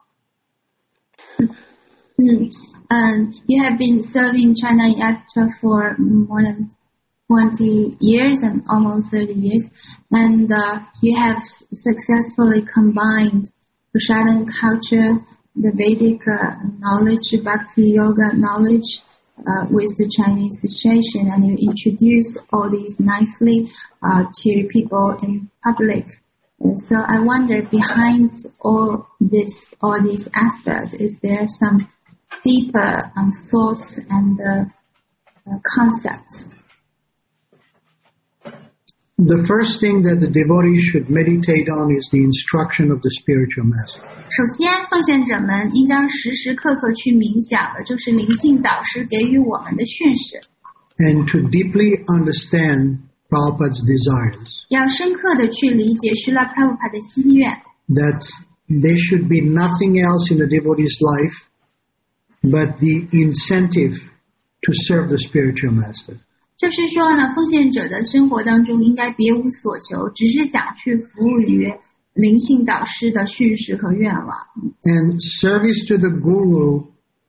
嗯嗯 You have been serving China Yatra for more than twenty years and almost thirty years, and uh, you have successfully combined Prasadam culture, the Vedic uh, knowledge, Bhakti yoga knowledge, uh, with the Chinese situation, and you introduce all these nicely uh, to people in public. Uh, so I wonder, behind all this, all these efforts, is there some deeper um, thoughts and uh, uh, concepts? The first thing that the devotee should meditate on is the instruction of the spiritual master. 首先，奉献者们应当时时刻刻去冥想的，就是灵性导师给予我们的训示。 And to deeply understand Prabhupada's desires. 要深刻的去理解施拉 Prabhupada 的心愿。 That there should be nothing else in the devotee's life but the incentive to serve the spiritual master. 就是说呢，奉献者的生活当中应该别无所求，只是想去服务于灵性导师的训示和愿望。 And service to the guru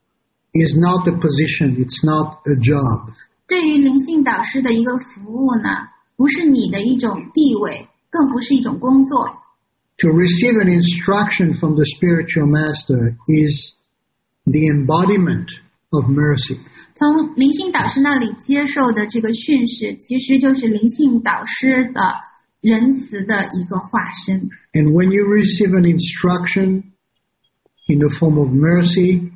is not a position, it's not a job. 对于灵性导师的一个服务呢，不是你的一种地位，更不是一种工作。 To receive an instruction from the spiritual master is the embodiment of mercy. 从灵性导师那里接受的这个训示，其实就是灵性导师的仁慈的一个化身。 And when you receive an instruction in the form of mercy,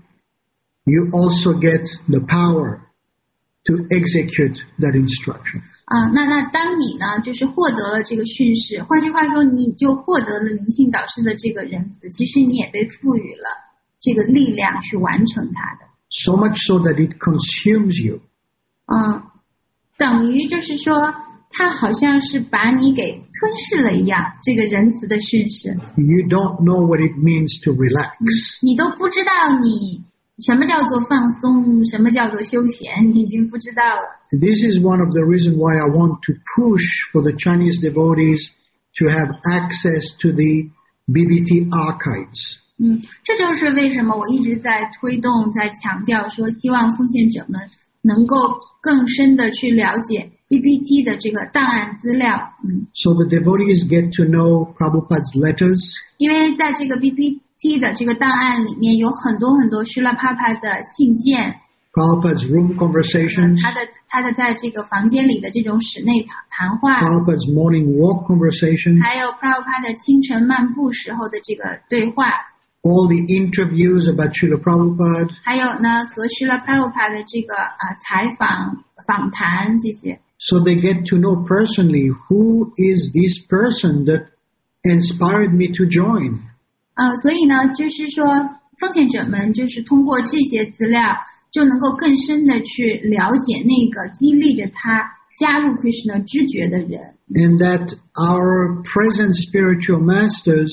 you also get the power to execute that instruction. 啊，那那当你呢，就是获得了这个训示，换句话说，你就获得了灵性导师的这个仁慈，其实你也被赋予了这个力量去完成它的。 So much so that it consumes you. 嗯，等于就是说，它好像是把你给吞噬了一样，这个仁慈的训示。 You don't know what it means to relax. 你都不知道你什么叫做放松，什么叫做休闲，你已经不知道了。 This is one of the reasons why I want to push for the Chinese devotees to have access to the B B T archives. 嗯，这就是为什么我一直在推动，在强调说，希望奉献者们能够更深的去了解 B B T 的这个档案资料。嗯 So the devotees get to know Prabhupada's letters. 因为在这个 B B T 的这个档案里面有很多很多 Srila Prabhupada 的信件， Prabhupada's room conversations. 他的他的在这个房间里的这种室内谈谈话， Prabhupada's morning walk conversations. 还有 Prabhupada 清晨漫步时候的这个对话。 All the interviews about Srila Prabhupada. 还有呢，和 Srila Prabhupada 的这个呃采访、访谈这些， So they get to know personally who is this person that inspired me to join. 呃，所以呢，就是说，奉献者们就是通过这些资料，就能够更深的去了解那个激励着他加入 Krishna 知觉的人。 And that our present spiritual masters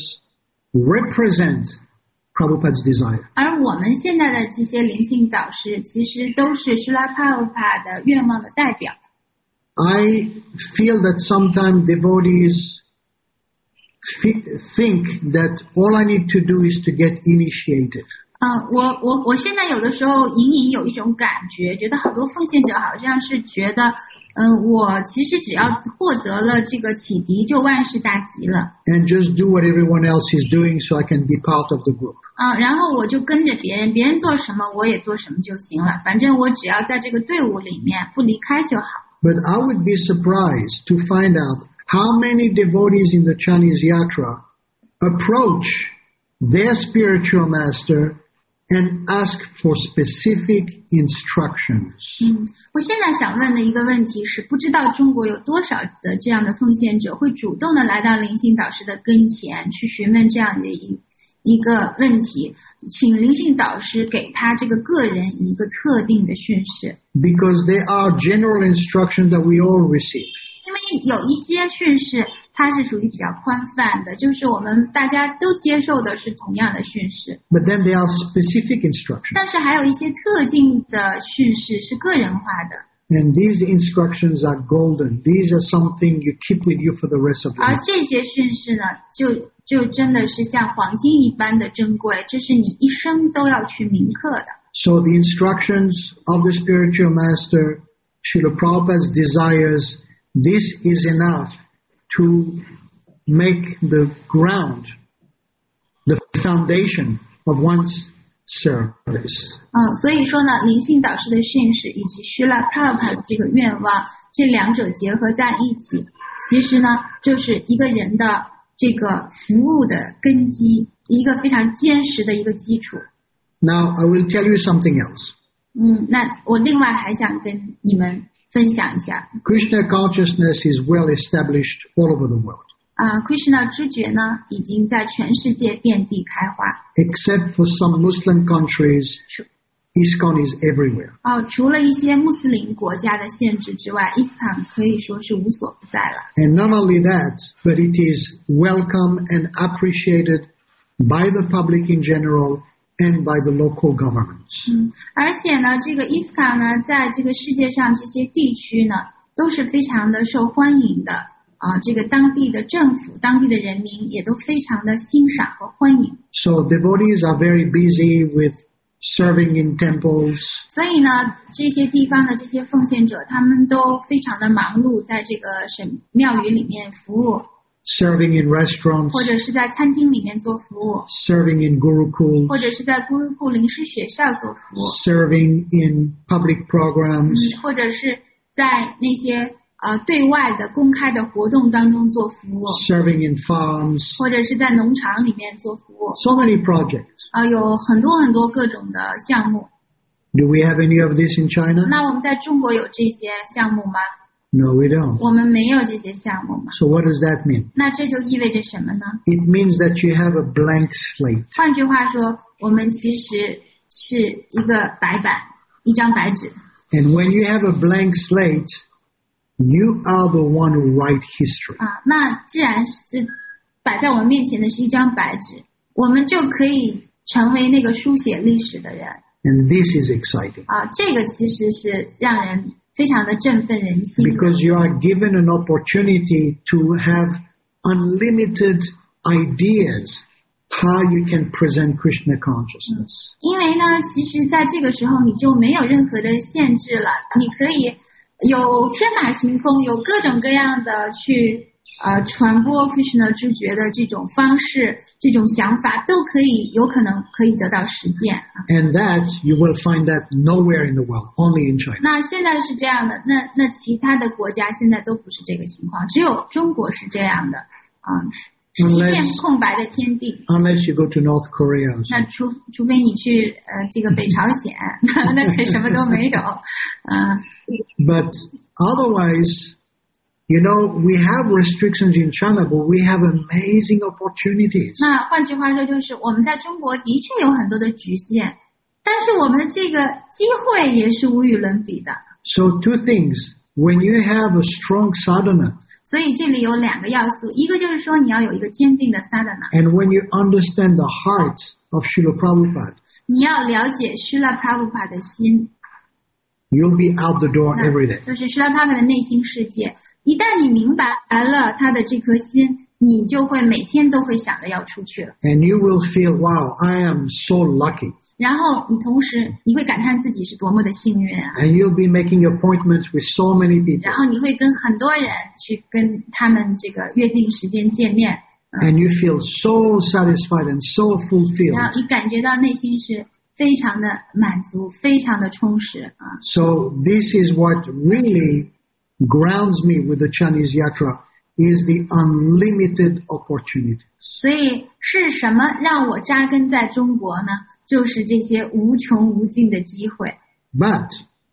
represent Prabhupada's desire. 而我们现在的这些灵性导师，其实都是 Srila Prabhupada 的愿望的代表。 I feel that sometimes devotees f- think that all I need to do is to get initiated. 呃，我我我现在有的时候隐隐有一种感觉，觉得好多奉献者好像是觉得，嗯、呃，我其实只要获得了这个启迪，就万事大吉了。 And just do what everyone else is doing so I can be part of the group. 啊、然后我就跟着别人，别人做什么我也做什么就行了，反正我只要在这个队伍里面不离开就好。 But I would be surprised to find out how many devotees in the Chinese Yatra approach their spiritual master and ask for specific instructions. 嗯，我现在想问的一个问题是，不知道中国有多少的这样的奉献者会主动的来到灵性导师的跟前，去询问这样的一一个问题，请灵性导师给他这个个人一个特定的训示。 Because they are general instructions that we all receive. 因为有一些训示它是属于比较宽泛的，就是我们大家都接受的是同样的训示， But then there are specific instructions. 但是还有一些特定的训示是个人化的， And these instructions are golden. These are something you keep with you for the rest of your 而 life. 这些训示呢，就就真的是像黄金一般的珍贵，这是你一生都要去铭刻的。 So the instructions of the spiritual master, Srila Prabhupada's desires, this is enough to make the ground, the foundation of one's service. 嗯，所以说呢，灵性导师的训示以及 Srila Prabhupada 这个愿望，这两者结合在一起，其实呢，就是一个人的这个服务的根基，一个非常坚实的一个基础。 Now, I will tell you something else. 嗯，那我另外还想跟你们分享一下， Krishna consciousness is well established all over the world, 啊、呃、，Krishna 知觉呢，已经在全世界遍地开花。 except for some Muslim countries, ISKCON is everywhere. 哦，除了一些穆斯林国家的限制之外，伊斯坦可以说是无所不在了。 And not only that, but it is welcome and appreciated by the public in general and by the local governments. 嗯，而且呢，这个伊斯卡呢，在这个世界上这些地区呢，都是非常的受欢迎的啊。这个当地的政府、当地的人民也都非常的欣赏和欢迎。 So devotees are very busy with serving in temples, 所以呢，这些地方的这些奉献者，他们都非常的忙碌，在这个神庙宇里面服务， serving in restaurants, 或者是在餐厅里面做服务， serving in 或 gurukuls, 者是在咕噜库灵师学校做服务， serving in public programs, 嗯，或者是在那些呃对外的公开的活动当中做服务， serving in farms, 或者是在农场里面做服务， so many projects. 啊、有很多很多各种的项目。 Do we have any of this in China? 那我们在中国有这些项目吗？ No, we don't. 我们没有这些项目嘛。 So what does that mean? 那这就意味着什么呢？ It means that you have a blank slate. 换句话说，我们其实是一个白板，一张白纸。 And when you have a blank slate, you are the one who write history. 啊，那既然是摆在我们面前的是一张白纸，我们就可以成为那个书写历史的人。 And this is exciting 啊，这个其实是让人非常的振奋人心的。 because you are given an opportunity to have unlimited ideas how you can present Krishna consciousness. 因为呢，其实在这个时候你就没有任何的限制了，你可以有天马行空，有各种各样的去呃传播 Krishna 知觉的这种方式，这种想法都可以有可能可以得到实践啊。 And that, you will find that nowhere in the world, only in China. 那现在是这样的，那那其他的国家现在都不是这个情况，只有中国是这样的啊，是一片空白的天地。 Unless you go to North Korea or 那 something. 除除非你去呃这个北朝鲜，那那可什么都没有，啊、 But otherwise, you know, we have restrictions in China, but we have amazing opportunities. 那换句话说，就是我们在中国的确有很多的局限，但是我们的这个机会也是无与伦比的。 So two things. When you have a strong sadhana, 所以这里有两个要素，一个就是说你要有一个坚定的 sadhana， and when you understand the heart of Srila Prabhupada, 你要了解 Srila Prabhupada 的心， you'll be out the door 那 every day. 就是 Srila Prabhupada 的内心世界。一旦你明白了他的这颗心，你就会每天都会想着要出去了。 And you will feel, wow, I am so lucky. 然后你同时你会感叹自己是多么的幸运啊， And you'll be making appointments with so many people. 然后你会跟很多人去跟他们这个约定时间见面， And you feel so satisfied and so 然 fulfilled. 后你感觉到内心是非常的满足，非常的充实啊。 So this is what really grounds me with the Chinese Yatra, is the unlimited opportunities. 所以是什么让我扎根在中国呢？就是这些无穷无尽的机会。 But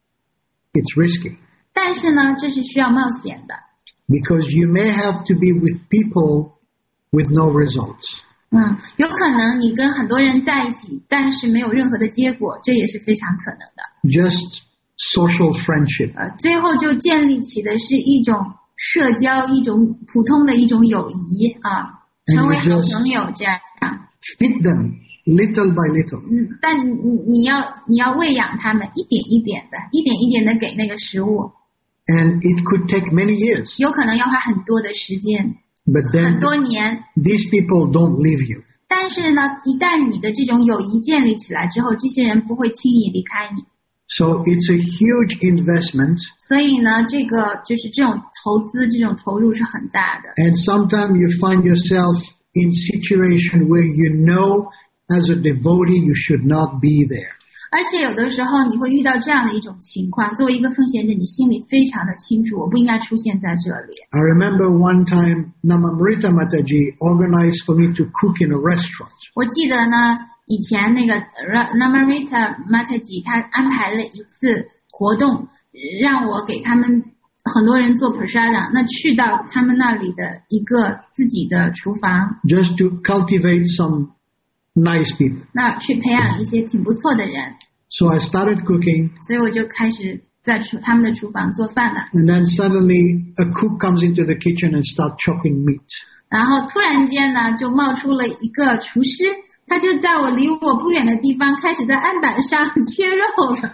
it's risky 但是呢，这是需要冒险的。 because you may have to be with people with no results. 嗯，有可能你跟很多人在一起，但是没有任何的结果，这也是非常可能的。 Just social friendship. 呃，最后就建立起的是一种社交，一种普通的一种友谊啊，成为好朋友这样。 Feed them little by little. 嗯，但你你要你要喂养他们，一点一点的，一点一点的给那个食物， And it could take many years. 有可能要花很多的时间， But 很 then 多年。 these people don't leave you. 但是呢，一旦你的这种友谊建立起来之后，这些人不会轻易离开你。 So it's a huge investment. 所以呢，这个就是这种投资，这种投入是很大的。 And sometimes you find yourself in situation where you know as a devotee, you should not be there. 而且有的时候你会遇到这样的一种情况，作为一个奉献者，你心里非常的清楚，我不应该出现在这里。 I remember one time Namamrita Mataji organized for me to cook in a restaurant. 我记得呢，以前那个 Namamrita Mataji 他安排了一次活动，让我给他们很多人做 prasada， 那去到他们那里的一个自己的厨房 just to cultivate some nice people. 那去培养一些挺不错的人， So I started cooking, 所以我就开始在厨他们的厨房做饭了。 and then suddenly a cook comes into the kitchen and starts chopping meat. 然后突然间呢，就冒出了一个厨师，他就在我离我不远的地方开始在案板上切肉了。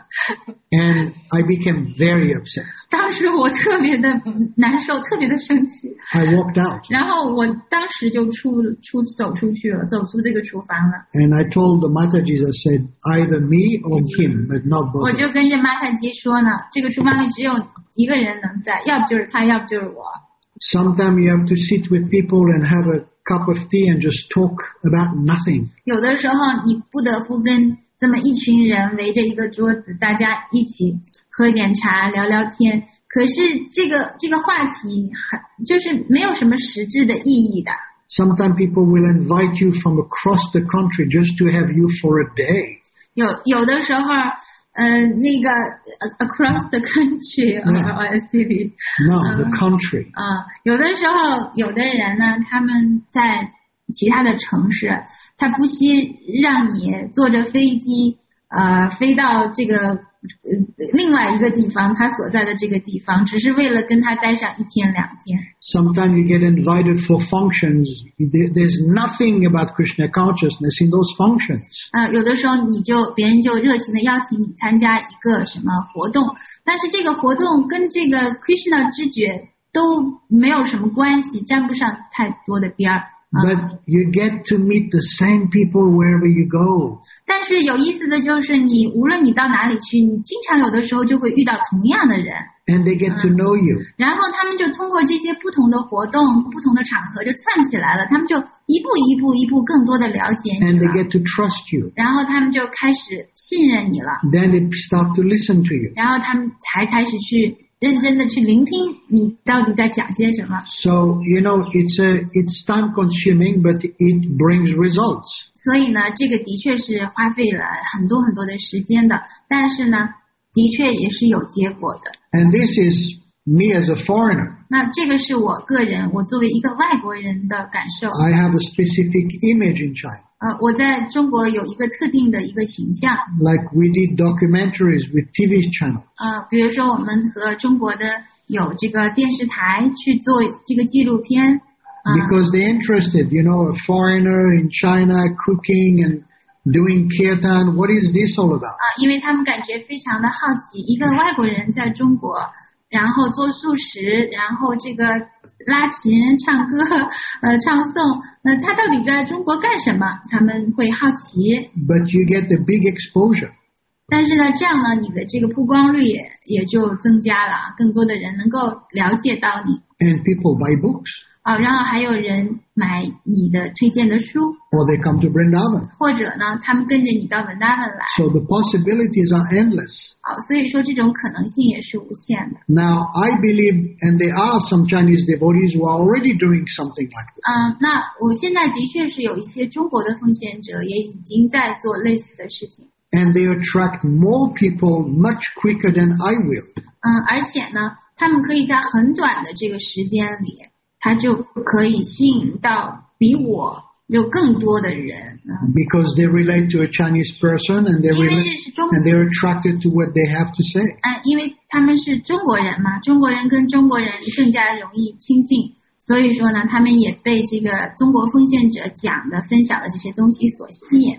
And I became very upset. 当时我特别的难受，特别的生气。 I walked out 然后我当时就出出走出去了，走出这个厨房了。 and I told the Matajis, I said, either me or him, but not 我 both. 就跟着马太基说呢，这个厨房里只有一个人能在，要不就是他，要不就是我。 Sometimes you have to sit with people and have a cup of tea and just talk about nothing. 有的时候你不得不跟这么一群人围着一个桌子，大家一起喝一点茶，聊聊天。可是这个这个话题还就是没有什么实质的意义的。 Sometimes people will invite you from across the country just to have you for a day. 有有的时候，呃，那个 across the country or, or a city， No, the country. 啊、有的时候有的人呢，他们在其他的城市，他不惜让你坐着飞机，呃，飞到这个呃另外一个地方，他所在的这个地方，只是为了跟他待上一天两天。 Sometimes you get invited for functions. There- There's nothing about Krishna consciousness in those functions. 啊、有的时候你就别人就热情的邀请你参加一个什么活动，但是这个活动跟这个 Krishna 知觉都没有什么关系，沾不上太多的边儿。啊 But you get to meet the same people wherever you go. 但是有意思的就是你无论你到哪里去，你经常有的时候就会遇到同样的人， And they get to know you. 然后他们就通过这些不同的活动、不同的场合就串起来了，他们就一步一步一步更多的了解你 And they 了， get to trust you. 然后他们就开始信任你了， Then they start to listen to you. 然后他们才开始去认真的去聆听你到底在讲些什么。 So, you know, it's a, it's time consuming, but it brings results. 所以呢，这个的确是花费了很多很多的时间的，但是呢，的确也是有结果的。 And this is me as a foreigner. 那这个是我个人，我作为一个外国人的感受。 I have a specific image in China. 呃，我在中国有一个特定的一个形象， Like we did documentaries with T V channels. 呃，比如说我们和中国的有这个电视台去做这个纪录片，啊、 Because they're interested, you know, a foreigner in China cooking and doing kirtan. What is this all about? 啊，因为他们感觉非常的好奇，一个外国人在中国，然后做素食，然后这个拉琴、唱歌、呃唱诵，呃，他到底在中国干什么？他们会好奇。 But you get the big exposure. 但是呢，这样呢，你的这个曝光率也也就增加了，更多的人能够了解到你。 And people buy books. 啊，然后还有人买你的推荐的书， Or they come to Vrindavan. 或者呢，他们跟着你到文达文来。 So the possibilities are endless. 好，所以说这种可能性也是无限的。 Now, I believe, and there are some Chinese devotees who are already doing something like this. 嗯，那我现在的确是有一些中国的奉献者也已经在做类似的事情。 And they attract more people much quicker than I will. 嗯，而且呢，他们可以在很短的这个时间里，他就可以吸引到比我有更多的人。嗯， Because they relate to a Chinese person and they 因为 relate, 是中 and they're attracted to what they have to say. 嗯，因为他们是中国人嘛，中国人跟中国人更加容易亲近，所以说呢，他们也被这个中国奉献者讲的、分享的这些东西所吸引。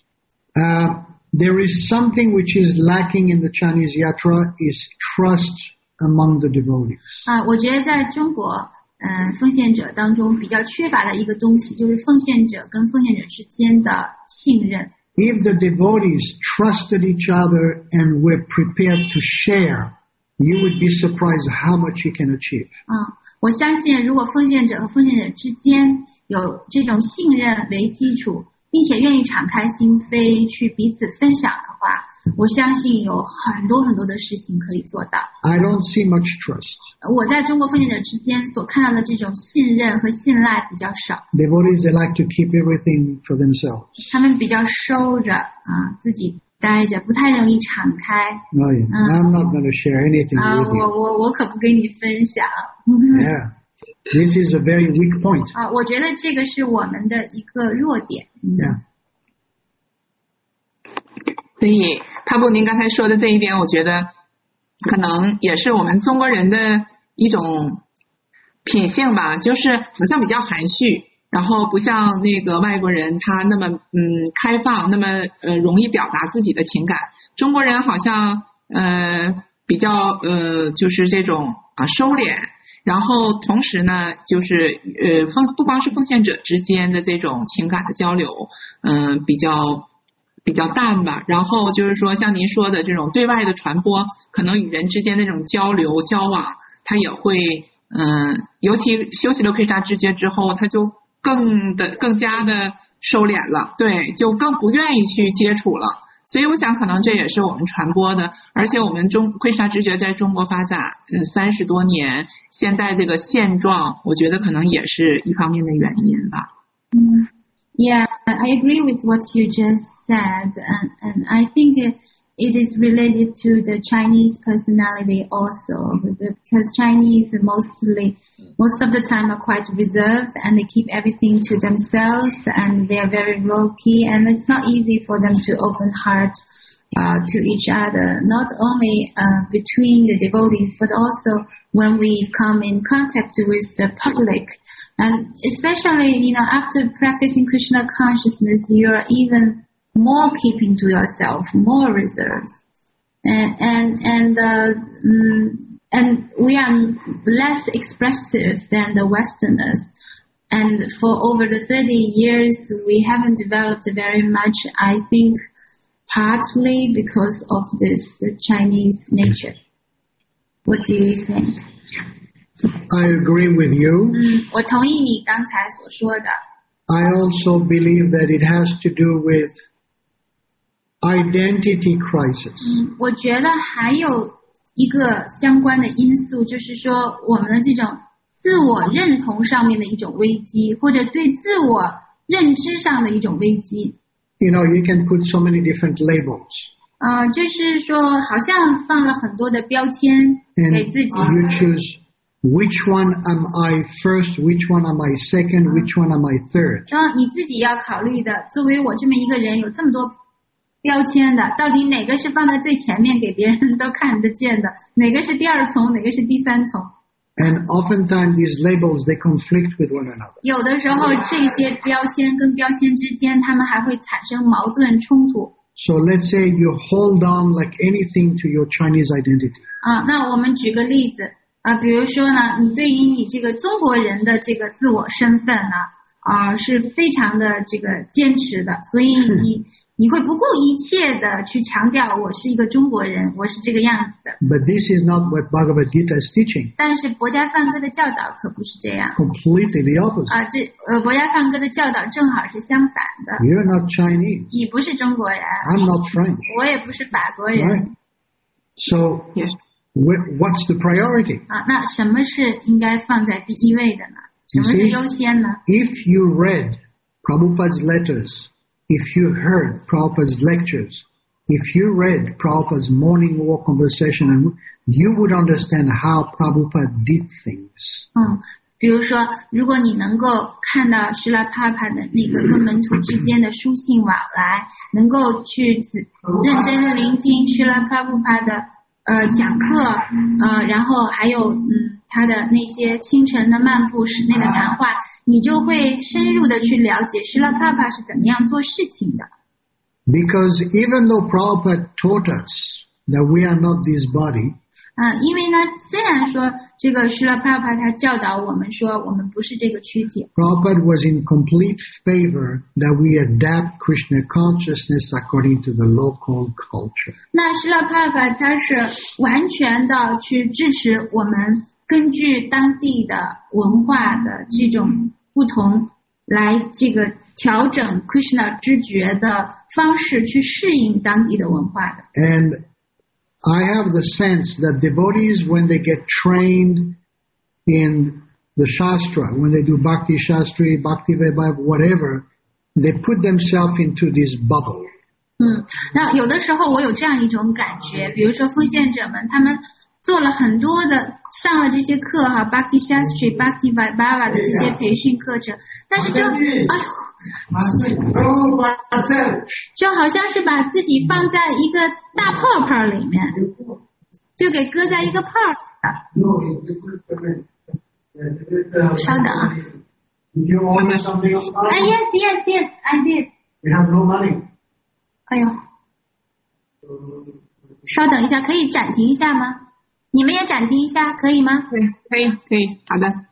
Uh, there is something which is lacking in the Chinese yatra is trust among the devotees. 啊，我觉得在中国，嗯、奉献者当中比较缺乏的一个东西，就是奉献者跟奉献者之间的信任。 If the devotees trusted each other and were prepared to share, you would be surprised how much you can achieve. 啊，我相信如果奉献者和奉献者之间有这种信任为基础， 并且愿意敞开心扉去彼此分享的话，我相信有很多很多的事情可以做到。 I don't see much trust. 我在中国奉献者之间所看到的这种信任和信赖比较少， Devotees, they like to keep everything for themselves. 他们比较收着啊，自己待着，不太容易敞开。 No, yeah. I'm not going to share anything 啊， with 我 you. 我我可不跟你分享。 Yeah. This is a very weak point. 啊，我觉得这个是我们的一个弱点。 Yeah. 所以帕布您刚才说的这一点，我觉得可能也是我们中国人的一种品性吧，就是好像比较含蓄，然后不像那个外国人他那么嗯开放，那么呃容易表达自己的情感。中国人好像呃比较呃就是这种啊收敛，然后同时呢就是呃奉不光是奉献者之间的这种情感的交流，嗯、呃、比较比较淡吧。然后就是说像您说的这种对外的传播，可能与人之间的这种交流交往，它也会嗯、呃，尤其修习了奎沙知觉之后，他就更的更加的收敛了，对，就更不愿意去接触了。所以我想可能这也是我们传播的，而且我们中奎沙知觉在中国发展嗯三十多年，现在这个现状，我觉得可能也是一方面的原因吧。 嗯 Yeah, I agree with what you just said, and, and I think it, it is related to the Chinese personality also, because Chinese mostly, most of the time are quite reserved and they keep everything to themselves and they are very low-key, and it's not easy for them to open heart uh, to each other, not only uh, between the devotees, but also when we come in contact with the public. And especially, you know, after practicing Krishna consciousness, you're even more keeping to yourself, more reserved. And, and, and, uh, mm, and we are less expressive than the Westerners. And for over the thirty years, we haven't developed very much, I think, partly because of this the Chinese nature. What do you think? I agree with you. 嗯，我同意你刚才所说的。 I also believe that it has to do with identity crisis. 嗯，我觉得还有一个相关的因素，就是说我们的这种自我认同上面的一种危机，或者对自我认知上的一种危机。 You know, you can put so many different labels. 呃，就是说好像放了很多的标签 And 给自己。 you choose which one am I first, which one am I second, which one am I third. 然后你自己要考虑的，作为我这么一个人，有这么多标签的，到底哪个是放在最前面给别人都看得见的，哪个是第二重，哪个是第三重？ And oftentimes these labels, they conflict with one another. 有的时候这些标签跟标签之间，他们还会产生矛盾冲突。 So let's say you hold on like anything to your Chinese identity. 啊，那我们举个例子啊，比如说呢，你对于你这个中国人的这个自我身份呢，啊，是非常的这个坚持的，所以你你会不顾一切的去强调我是一个中国人，我是这个样子的。 But this is not what Bhagavad Gita is teaching. 但是博家梵歌的教导可不是这样 Completely the opposite. 啊，这呃博家梵歌的教导正好是相反的。 You're not Chinese. 你不是中国人， I'm not French. 我也不是法国人 Right? So Yes. wh- what's the priority? 啊。那什么是应该放在第一位的呢？什么是优先呢？ If you read Prabhupada's letters, if you heard Prabhupada's lectures, if you read Prabhupada's morning walk conversation, and you would understand how Prabhupada did things. 嗯，比如说，如果你能够看到施拉帕帕的那个跟门徒之间的书信往来，能够去仔认真聆听施拉帕帕的呃讲课，呃，然后还有嗯他的那些清晨的漫步、室内的谈话，你就会深入的去了解施拉帕帕是怎么样做事情的。 Because even though Prabhupada taught us that we are not this body, 啊，因为呢，虽然说这个施拉帕帕他教导我们说我们不是这个躯体， Prabhupada was in complete favor that we adapt Krishna consciousness according to the local culture. 那施拉帕帕他是完全的去支持我们根据当地的文化的这种不同来这个调整 Krishna 知觉的方式去适应当地的文化的。 And I have the sense that devotees, when they get trained in the Shastra, when they do Bhakti Shastri, Bhakti Vaibhav, whatever, they put themselves into this bubble. 嗯，那有的时候我有这样一种感觉，比如说奉献者们，他们做了很多的上了这些课哈 ，Bhakti Shastri、Bhakti Vaibhava 的这些培训课程，但是就哎呦，就好像是把自己放在一个大泡泡里面，就给搁在一个泡里。稍等啊。 Did you order something else? Ah, yes, yes, yes, I did. We have no money. 哎呦，稍等一下，可以暂停一下吗？你们也暂停一下，可以吗？ 对，可以，可以，好的。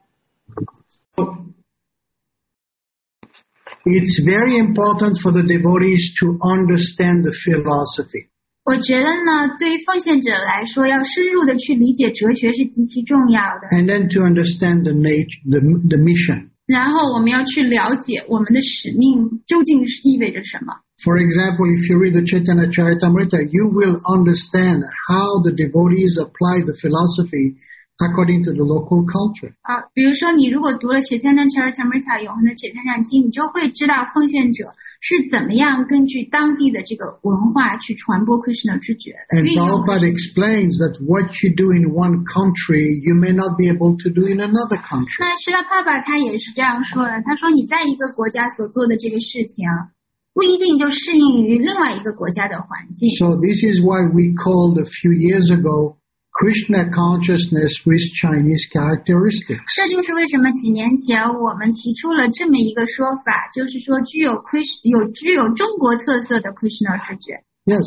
It's very important for the devotees to understand the philosophy. 我觉得呢，对于奉献者来说，要深入的去理解哲学是极其重要的。 And then to understand the nature, the, the mission. 然后我们要去了解我们的使命究竟是意味着什么。 For example, if you read the Chaitanya Charitamrita, you will understand how the devotees apply the philosophy according to the local culture. 啊，比如说你如果读了 Chaitanya Charitamrita 永恒的 Chaitanya 经，你就会知道奉献者是怎么样根据当地的这个文化去传播 Krishna 知觉的。 And Prabhupada explains that what you do in one country, you may not be able to do in another country. 那施拉帕帕他也是这样说的，他说你在一个国家所做的这个事情不一定就适应于另外一个国家的环境。 So this is why we called a few years ago Krishna consciousness with Chinese characteristics. 这就是为什么几年前我们提出了这么一个说法，就是说具有 Krishna 有具有中国特色的 Krishna 知觉。 Yes.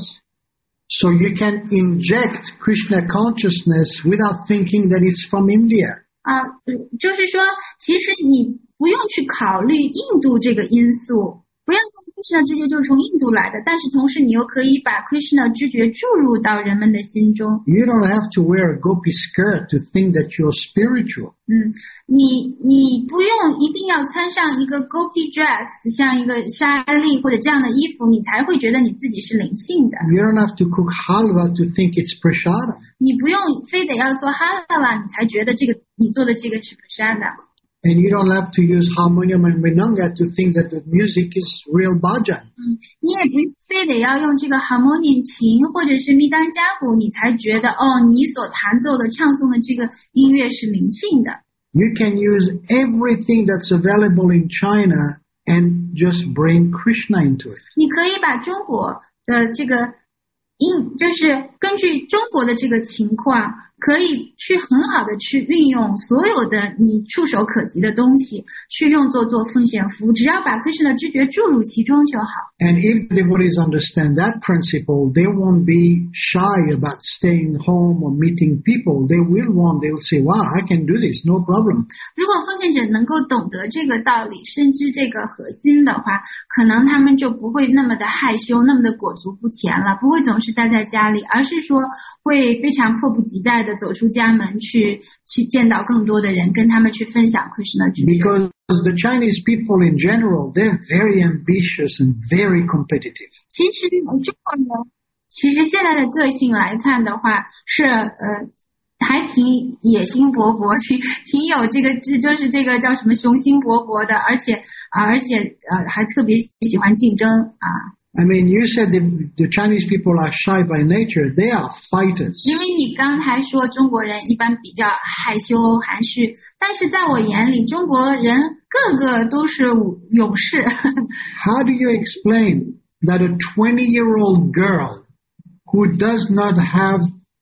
So you can inject Krishna consciousness without thinking that it's from India. 啊，就是说，其实你不用去考虑印度这个因素，不要认为 Krishna 知觉就是从印度来的，但是同时你又可以把 Krishna 知觉注入到人们的心中。 You don't have to wear a gopi skirt to think that you're spiritual. 嗯，你你不用一定要穿上一个 gopi dress， 像一个纱丽或者这样的衣服，你才会觉得你自己是灵性的。 You don't have to cook halwa to think it's prasada. 你不用非得要做哈拉瓦，你才觉得这个你做的这个是 prasada。 And you don't have to use harmonium and mrinanga to think that the music is real bhajan. 嗯，你也不非得要用这个 harmonium 琴或者是密当伽鼓，你才觉得哦，你所弹奏的、唱诵的这个音乐是灵性的。 You can use everything that's available in China and just bring Krishna into it. 你可以把中国的这个应就是根据中国的这个情况，可以去很好的去运用所有的你触手可及的东西，去用作做奉献服务，只要把 Krishna 的知觉注入其中就好。 And if devotees understand that principle, they won't be shy about staying home or meeting people. They will want, they will say, wow, I can do this, no problem. 如果奉献者能够懂得这个道理，深知这个核心的话，可能他们就不会那么的害羞，那么的裹足不前了，不会总是待在家里，而是说会非常迫不及待的走出家门去去见到更多的人，跟他们去分享 Krishna 知觉。 Because the Chinese people in general, they're very ambitious and very competitive. 其实中国人其实现在的个性来看的话，是呃还挺野心勃勃，挺挺有这个这就是这个叫什么雄心勃勃的，而且啊而且呃还特别喜欢竞争啊。 I mean, you said the, the Chinese people are shy by nature. They are fighters. 因为你刚才说中国人一般比较害羞含蓄，但是在我眼里，中国人个个都是勇士。 How do you explain that a twenty-year-old girl who does not have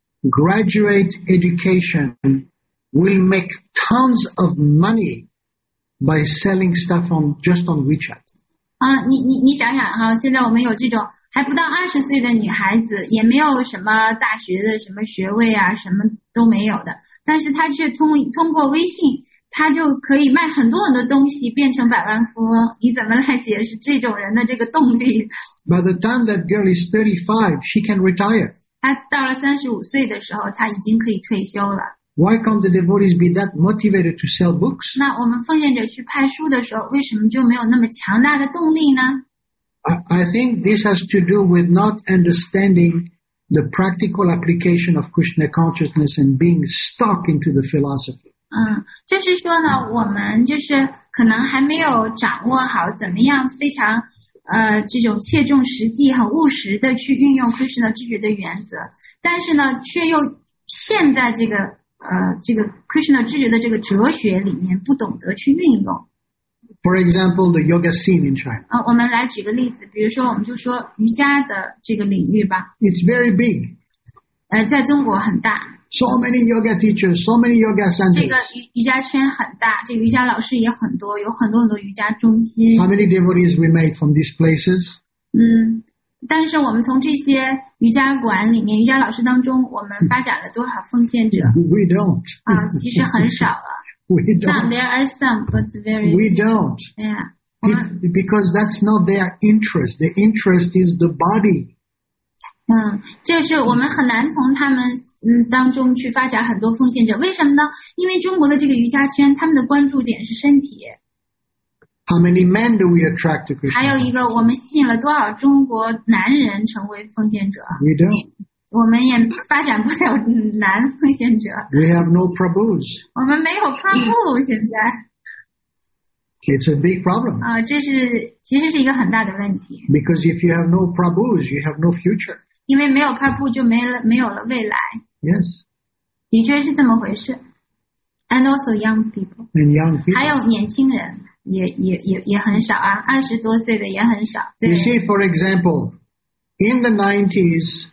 graduate education will make tons of money by selling stuff on just on WeChat? 啊，你你你想想哈，现在我们有这种还不到二十岁的女孩子，也没有什么大学的什么学位啊，什么都没有的，但是她却通通过微信，她就可以卖很多很多东西，变成百万富翁。你怎么来解释这种人的这个动力？ By the time that girl is thirty-five, she can retire. 她到了三十五岁的时候，她已经可以退休了。 why can't the devotees be that motivated to sell books? 那我们奉献者去派书的时候，为什么就没有那么强大的动力呢？ I, I think this has to do with not understanding the practical application of Krishna consciousness and being stuck into the philosophy. 嗯，就是说呢，我们就是可能还没有掌握好怎么样非常呃这种切中实际、很务实的去运用 Krishna 知觉的原则，但是呢，却又陷在这个呃这个 Krishna 知觉的这个哲学里面，不懂得去运用。 For example, the yoga scene in China. 啊，我们来举个例子，比如说我们就说瑜伽的这个领域吧。 It's very big. 呃，在中国很大。 So many yoga teachers, so many yoga 这个 centers. 瑜瑜伽圈很大，这个瑜伽老师也很多，有很多很多瑜伽中心。 How many devotees we made from these places? 嗯，但是我们从这些瑜伽馆里面，瑜伽老师当中，我们发展了多少奉献者 We don't. 啊？其实很少了。 We Some don't. there are some, but very We don't. yeah. 我们 It- because that's not their interest. Their interest is the body. 嗯，就是我们很难从他们嗯当中去发展很多奉献者，为什么呢？因为中国的这个瑜伽圈，他们的关注点是身体。 How many men do we attract to 还有 Krishna? 一个，我们吸引了多少中国男人成为奉献者？ We don't. 我们也发展不了男奉献者， We have no Prabhus. 我们没有 Prabhu 现在 It's a big problem. 啊、这是其实是一个很大的问题， Because if you have no Prabhus, you have no future. 因为没有 Prabhu 就没了没有了未来， Yes. 的确是这么回事。And also young people， And young people. 还有年轻人也也也也很少啊，二十多岁的也很少。对 You，see, for example, in the nineties,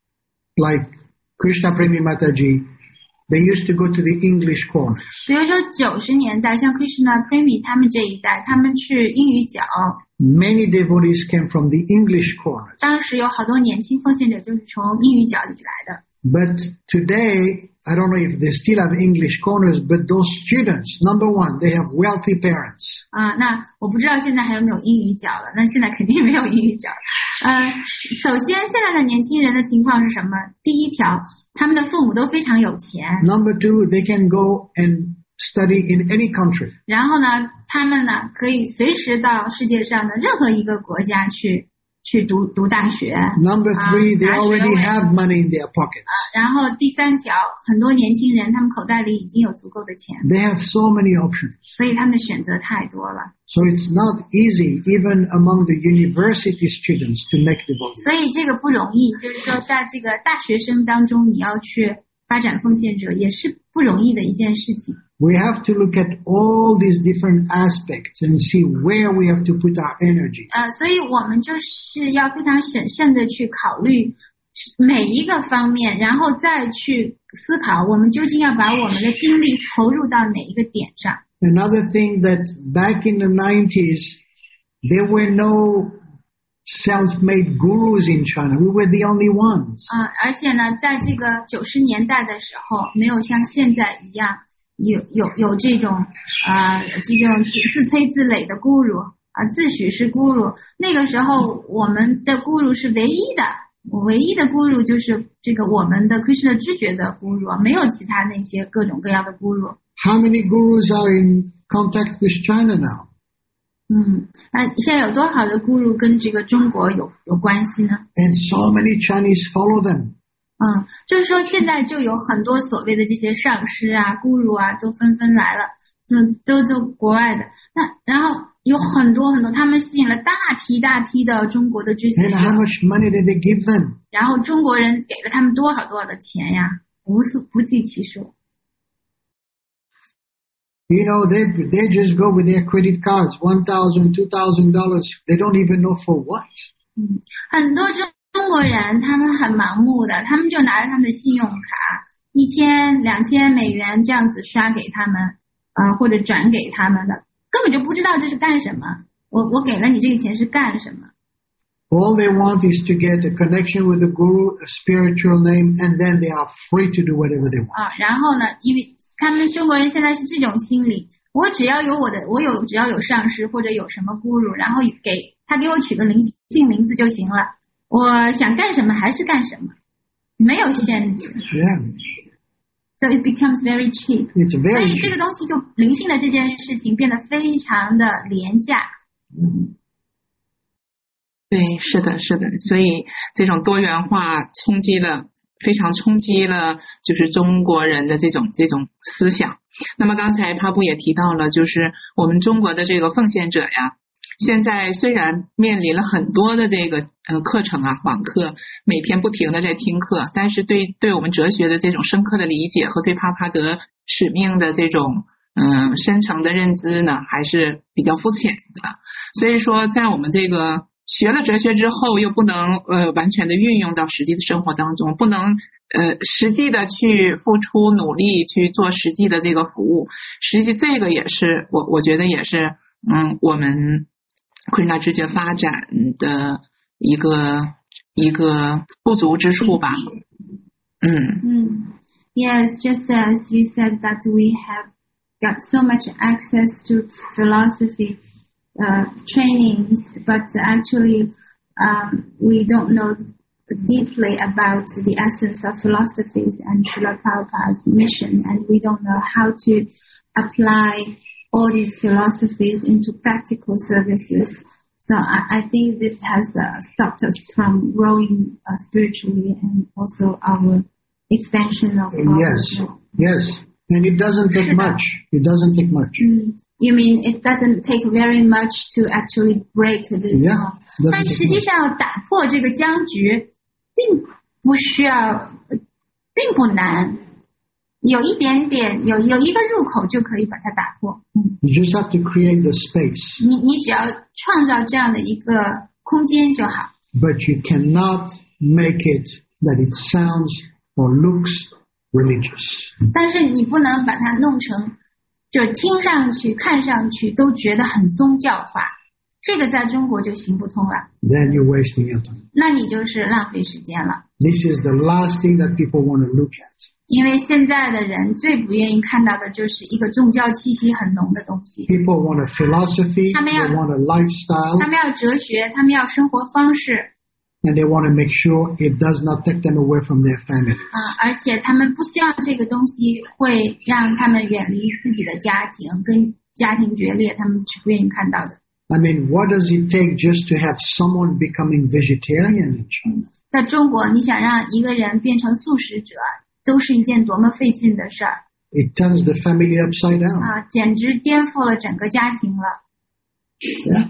like Krishna Premi Mataji, they used to go to the English corner. 比如说九十年代，像 Krishna Premi 他们这一代，他们去英语角， Many devotees came from the English corner. 当时有好多年轻奉献者就是从英语角里来的。 But today, I don't know if they still have English corners, but those students, number one, they have wealthy parents. 啊，那我不知道现在还有没有英语角了。那现在肯定没有英语角。呃，首先现在的年轻人的情况是什么？第一条，他们的父母都非常有钱。 Number two, they can go and study in any country. 然后呢，他们呢可以随时到世界上的任何一个国家去去读读大学。 Number 啊 three, they 拿学 already 位 have money in their pockets. 然后第三条，很多年轻人他们口袋里已经有足够的钱， They have so many options. 所以他们的选择太多了。 So it's not easy, even among the university students, to make devotees. 所以这个不容易，就是说在这个大学生当中，你要去发展奉献者也是不容易的一件事情。 We have to look at all these different aspects and see where we have to put our energy. 呃，所以我们就是要非常审慎的去考虑每一个方面，然后再去思考我们究竟要把我们的精力投入到哪一个点上。 Another thing that back in the nineties, there were no self-made gurus in China. We were the only ones. 啊、而且呢，在这个九十年代的时候，没有像现在一样有有有这种啊、这种自自吹自擂的 guru 啊、自诩是 guru。那个时候我们的 guru 是唯一的，唯一的 guru 就是这个我们的 Krishna 知觉的 guru， 没有其他那些各种各样的 guru。 How many gurus are in contact with China now? 嗯，那现在有多少的 guru 跟这个中国有有关系呢？ And so many Chinese follow them. 嗯，就是说现在就有很多所谓的这些上师啊、guru 啊，都纷纷来了，就都都国外的。那然后有很多很多，他们吸引了大批大批的中国的追随 And 者， how much money did they give them? 然后中国人给了他们多少多少的钱呀，无数不计其数。 You know, they they just go with their credit cards, one thousand, two thousand dollars. They don't even know for what. 嗯，很多中中国人他们很盲目的，他们就拿着他们的信用卡一千、两千美元这样子刷给他们，啊、或者转给他们的，根本就不知道这是干什么。我我给了你这个钱是干什么？ All they want is to get a connection with the guru, a spiritual name, and then they are free to do whatever they want. 啊，然后呢，因为他们中国人现在是这种心理，我只要有我的，我有只要有上师或者有什么 guru， 然后给他给我取个灵性名字就行了，我想干什么还是干什么，没有限制。 Yeah. So it becomes very cheap. It's 所 very 以这 cheap. 个东西就灵性的这件事情变得非常的廉价。 对，是的，是的，所以这种多元化冲击了，非常冲击了，就是中国人的这种这种思想。那么刚才帕布也提到了，就是我们中国的这个奉献者呀，现在虽然面临了很多的这个呃课程啊，网课，每天不停的在听课，但是对对我们哲学的这种深刻的理解和对帕帕德使命的这种嗯、呃、深层的认知呢，还是比较肤浅的。所以说，在我们这个学了哲学之后，又不能呃完全的运用到实际的生活当中，不能呃实际的去付出努力去做实际的这个服务。实际这个也是我我觉得也是嗯我们昆达知觉发展的一个一个不足之处吧。嗯嗯 Yes, just as you said that we have got so much access to philosophy uh, trainings, but actually um, we don't know deeply about the essence of philosophies and Srila Prabhupada's mission, and we don't know how to apply all these philosophies into practical services. So I, I think this has uh, stopped us from growing uh, spiritually and also our expansion of our... Yes, yes. And it doesn't take much. It doesn't take much. Mm. You mean it doesn't take very much to actually break this Yeah, law? doesn't 但 take 实际 much. 上要打破这个僵局，并不需要，并不难，有一点点，有有一个入口就可以把它打破。嗯， You just have to create the space. 你你只要创造这样的一个空间就好。 But you cannot make it that it sounds or looks religious. 但是你不能把它弄成，就是听上去、看上去都觉得很宗教化，这个在中国就行不通了。 Then you're wasting your time. 那你就是浪费时间了。 This is the last thing that people want to look at. 因为现在的人最不愿意看到的就是一个宗教气息很浓的东西。 People want a philosophy, 他们要- they want a lifestyle, 他们要哲学，他们要生活方式， and they want to make sure it does not take them away from their family. 啊、而且他们不希望这个东西会让他们远离自己的家庭，跟家庭决裂，他们是不愿意看到的。 I mean, what does it take just to have someone becoming vegetarian in China? 在中国，你想让一个人变成素食者，都是一件多么费劲的事儿 It turns the family upside down. 啊！简直颠覆了整个家庭了。 Yeah.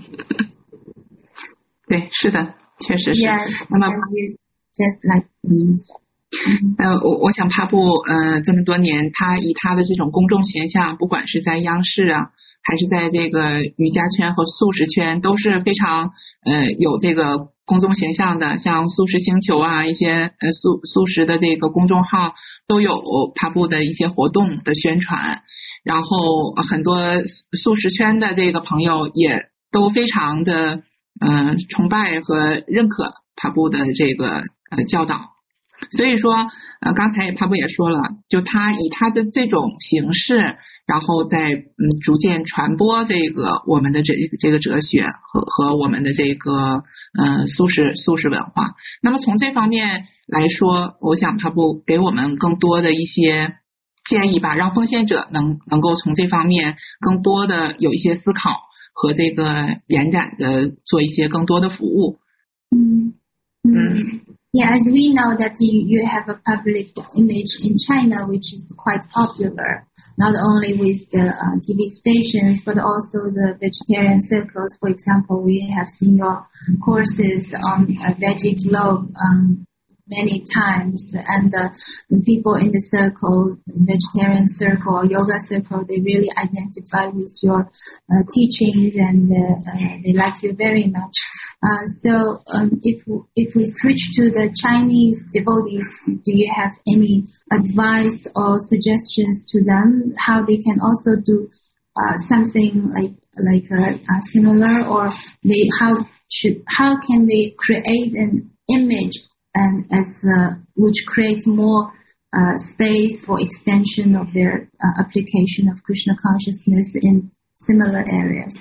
对，是的，确实是。 Yes, 那么 as you- just like you said. 呃，我我想帕布呃这么多年，他以他的这种公众形象，不管是在央视啊，还是在这个瑜伽圈和素食圈，都是非常呃有这个公众形象的。像素食星球啊，一些呃素素食的这个公众号都有帕布的一些活动的宣传，然后很多素食圈的这个朋友也都非常的嗯、呃、崇拜和认可帕布的这个呃教导。所以说，呃，刚才帕布也说了，就他以他的这种形式，然后在嗯逐渐传播这个我们的这这个哲学和和我们的这个呃素食素食文化。那么从这方面来说，我想帕布给我们更多的一些建议吧，让奉献者能能够从这方面更多的有一些思考和这个延展的做一些更多的服务。 嗯嗯。 Yeah, as we know that you, you have a public image in China, which is quite popular, not only with the uh, T V stations, but also the vegetarian circles. For example, we have seen your courses on uh, Veggie Globe um, many times, and uh, the people in the circle, vegetarian circle or yoga circle, they really identify with your uh, teachings, and uh, uh, they like you very much. Uh, so um, if if we switch to the Chinese devotees, do you have any advice or suggestions to them how they can also do uh, something like like uh, uh, similar, or they how should how can they create an image and as uh, which creates more uh, space for extension of their uh, application of Krishna consciousness in similar areas?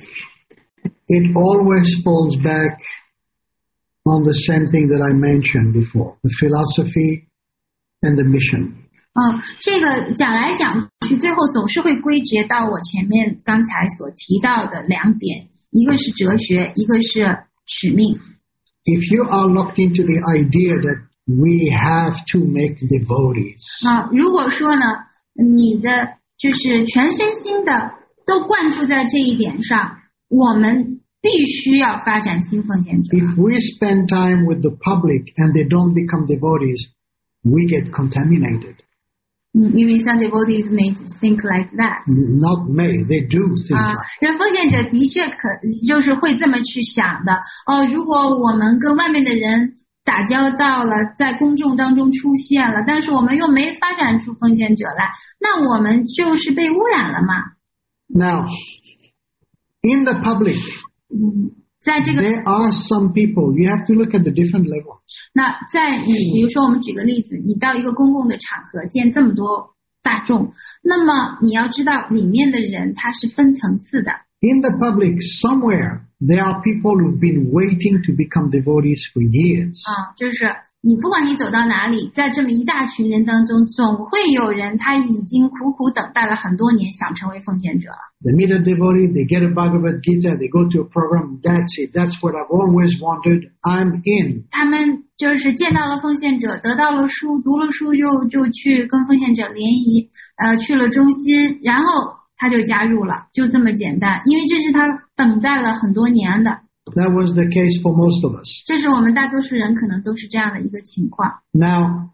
It always falls back on the same thing that I mentioned before, the philosophy and the mission. 嗯，这个讲来讲去，最后总是会归结到我前面刚才所提到的两点，一个是哲学，一个是使命。 If you are locked into the idea that we have to make devotees. 啊，如果说呢，你的就是全身心的都灌注在这一点上，我们必须要发展新奉献者。 If we spend time with the public and they don't become devotees, we get contaminated. 嗯，因为 some devotees may think like that. Not may, they do think 啊 like， 那奉献者的确可就是会这么去想的。哦，如果我们跟外面的人打交道了，在公众当中出现了，但是我们又没发展出奉献者来，那我们就是被污染了嘛。 Now, in the public, 嗯，在这个 there are some people, you have to look at the different levels. 那在你比如说我们举个例子，你到一个公共的场合见这么多大众，那么你要知道里面的人他是分层次的。 In the public, somewhere, there are people who've been waiting to become devotees for years. 啊，就是你不管你走到哪里，在这么一大群人当中，总会有人他已经苦苦等待了很多年，想成为奉献者了。 They meet a devotee, they get a Bhagavad Gita, they go to a program, that's it. That's what I've always wanted. I'm in. 他们就是见到了奉献者，得到了书，读了书就就去跟奉献者联谊，呃，去了中心，然后他就加入了，就这么简单。因为这是他等待了很多年的。 That was the case for most of us. 这是我们大多数人可能都是这样的一个情况。 Now,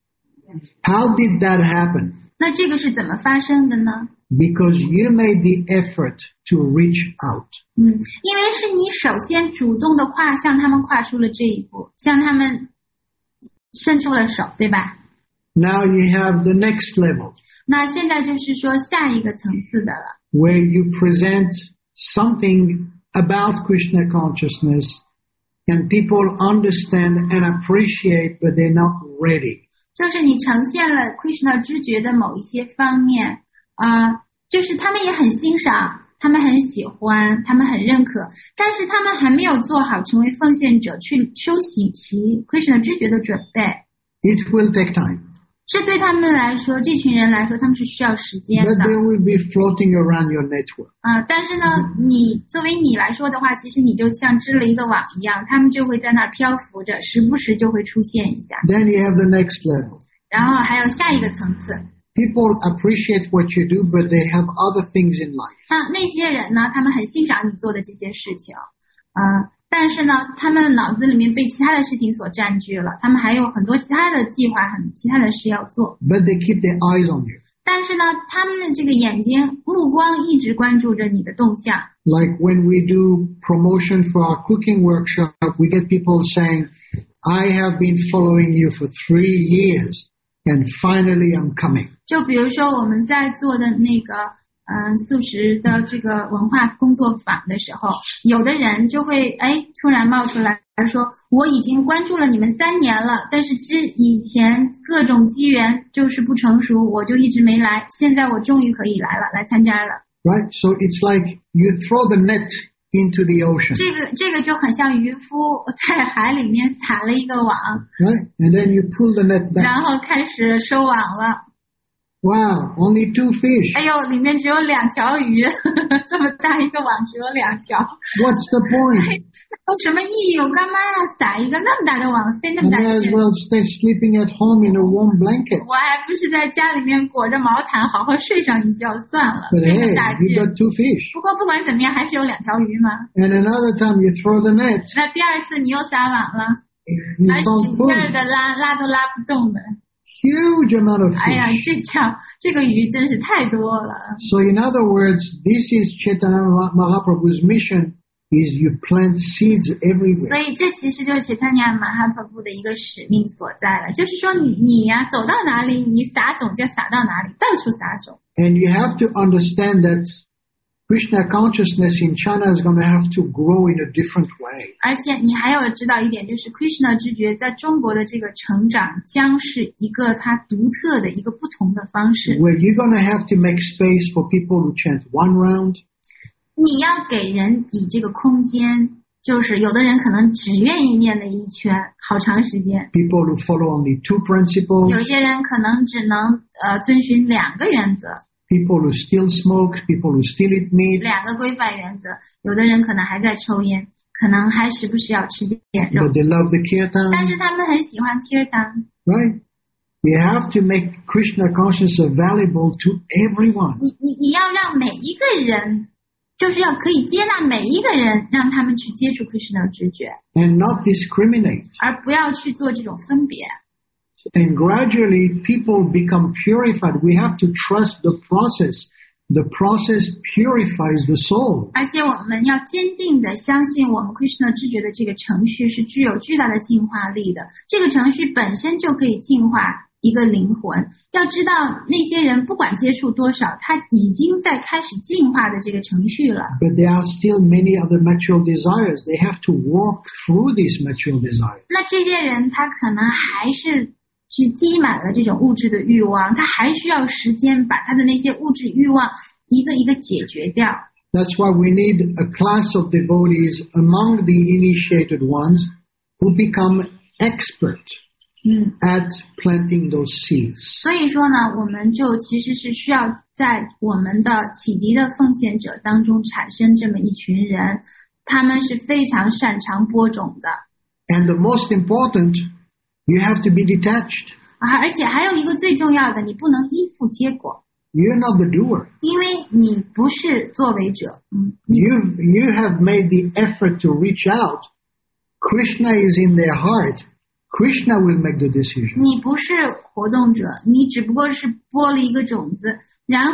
how did that happen? 那这个是怎么发生的呢？ Because you made the effort to reach out. 嗯，因为是你首先主动的跨向他们跨出了这一步，向他们伸出了手，对吧？ Now you have the next level, 那现在就是说下一个层次的了， where you present something about Krishna consciousness and people understand and appreciate, but they're not ready. 就是你呈现了 Krishna 知觉的某一些方面啊、呃，就是他们也很欣赏，他们很喜欢，他们很认可，但是他们还没有做好成为奉献者去修习其 Krishna 知觉的准备。 It will take time. 这对他们来说，这群人来说，他们是需要时间 But 的 they will be floating around your network. 啊、但是呢，你作为你来说的话，其实你就像织了一个网一样，他们就会在那儿漂浮着，时不时就会出现一下。 Then you have the next level. 然后还有下一个层次， People appreciate what you do, but they have other things in life. 那那些人呢，他们很欣赏你做的这些事情，啊、但是呢，他们的脑子里面被其他的事情所占据了，他们还有很多其他的计划，很其他的事要做。 But they keep their eyes on you. 但是呢，他们的这个眼睛目光一直关注着你的动向。 Like when we do promotion for our cooking workshop, we get people saying, I have been following you for three years and finally I'm coming. 就比如说我们在做的那个嗯、呃、素食的这个文化工作坊的时候，有的人就会哎突然冒出来说，我已经关注了你们三年了，但是之以前各种机缘就是不成熟，我就一直没来，现在我终于可以来了，来参加了。 Right? So it's like you throw the net into the ocean. 这个这个就很像渔夫在海里面撒了一个网， Right? And then you pull the net 然 back. 后开始收网了。 Wow, only two fish. 哎呦，里面只有两条鱼，这么大一个网只有两条。 What's the point? 有什么意义？我干嘛要撒一个那么大的网，飞那 I 么大 may 的 as 线？ well stay sleeping at home in a warm blanket. 我还不是在家里面裹着毛毯好好睡上一觉算了， But 飞那 hey, 么大 you 劲。 got two fish. 不过不管怎么样，还是有两条鱼嘛。 And another time you throw the net, 那第二次你又撒网了， you 还使 don't 劲 pull. 儿的拉，拉都拉不动的。 Huge amount of 哎呀， fish. 这条这个鱼真是太多了。 So in other words, this is Chaitanya Mahaprabhu's mission, is you plant seeds 所 everywhere. 以这其实就是 Chaitanya Mahaprabhu 的一个使命所在了，就是说你你呀、走到哪里，你撒种就撒到哪里，到处撒种。 And you have to understand that Krishna consciousness in China is going to have to grow in a different way. 而且你还要知道一点，就是 Krishna 知觉在中国的这个成长将是一个它独特的一个不同的方式。 Where you're going to have to make space for people who chant one round, 你要给人以这个空间就是有的人可能只愿意念那一圈好长时间， People who follow only two principles. 有些人可能只能呃遵循两个原则， People who still smoke. People who still eat meat. 两个规范原则，有的人可能还在抽烟，可能还时不时要吃点肉， But they love the 但 kirtan. 是他们很喜欢 kirtan。 Right? We have to make Krishna consciousness available to everyone. 你你你要让每一个人，就是要可以接纳每一个人，让他们去接触 Krishna 直觉， And not discriminate. 而不要去做这种分别。 And gradually people become purified. We have to trust the process. The process purifies the soul. 而且我们要坚定的相信我们 Krishna 知觉的这个程序是具有巨大的净化力的，这个程序本身就可以净化一个灵魂。要知道那些人不管接触多少，他已经在开始净化的这个程序了。 But there are still many other material desires. They have to walk through these material desires. 那这些人他可能还是是积满了这种物质的欲望，他还需要时间把他的那些物质欲望一个一个解决掉。 That's why we need a class of devotees among the initiated ones who become expert 嗯， at planting those seeds. 所以说呢，我们就其实是需要在我们的启迪的奉献者当中产生这么一群人，他们是非常擅长播种的。 And the most important, you have to be detached. 啊，而且还有一个最重要的，你不能依附结果， You're not the doer. 因为你不是作为者。嗯， You you have made the effort to reach out. Krishna is in their heart. Krishna will make the decision. 你不是活动者，你只不过是播了一个种子，然后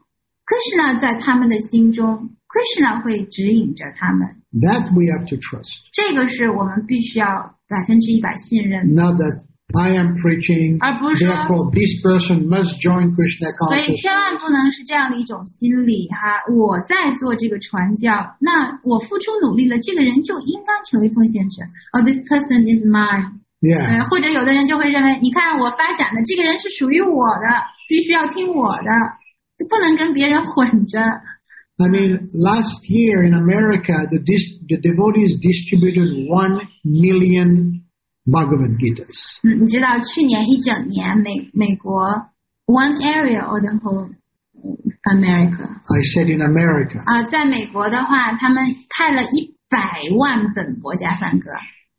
Krishna 在他们的心中 ，Krishna 会指引着他们。 That we have to trust. 这个是我们必须要百分之一百信任的。 Not that I am preaching, 而不是说， therefore this person must join Krishna 所以 consciousness. 千万不能是这样的一种心理哈。我在做这个传教，那我付出努力了，这个人就应该成为奉献者。Oh, this person is mine. Yeah. 呃，或者有的人就会认为，你看我发展的这个人是属于我的，必须要听我的，不能跟别人混着。 I mean, last year in America, the, dis- the devotees distributed one million Bhagavad Gitas. 嗯，你知道去年一整年美美国 one area or the whole America I said in America. 啊、在美国的话，他们开了一百万本博家梵歌。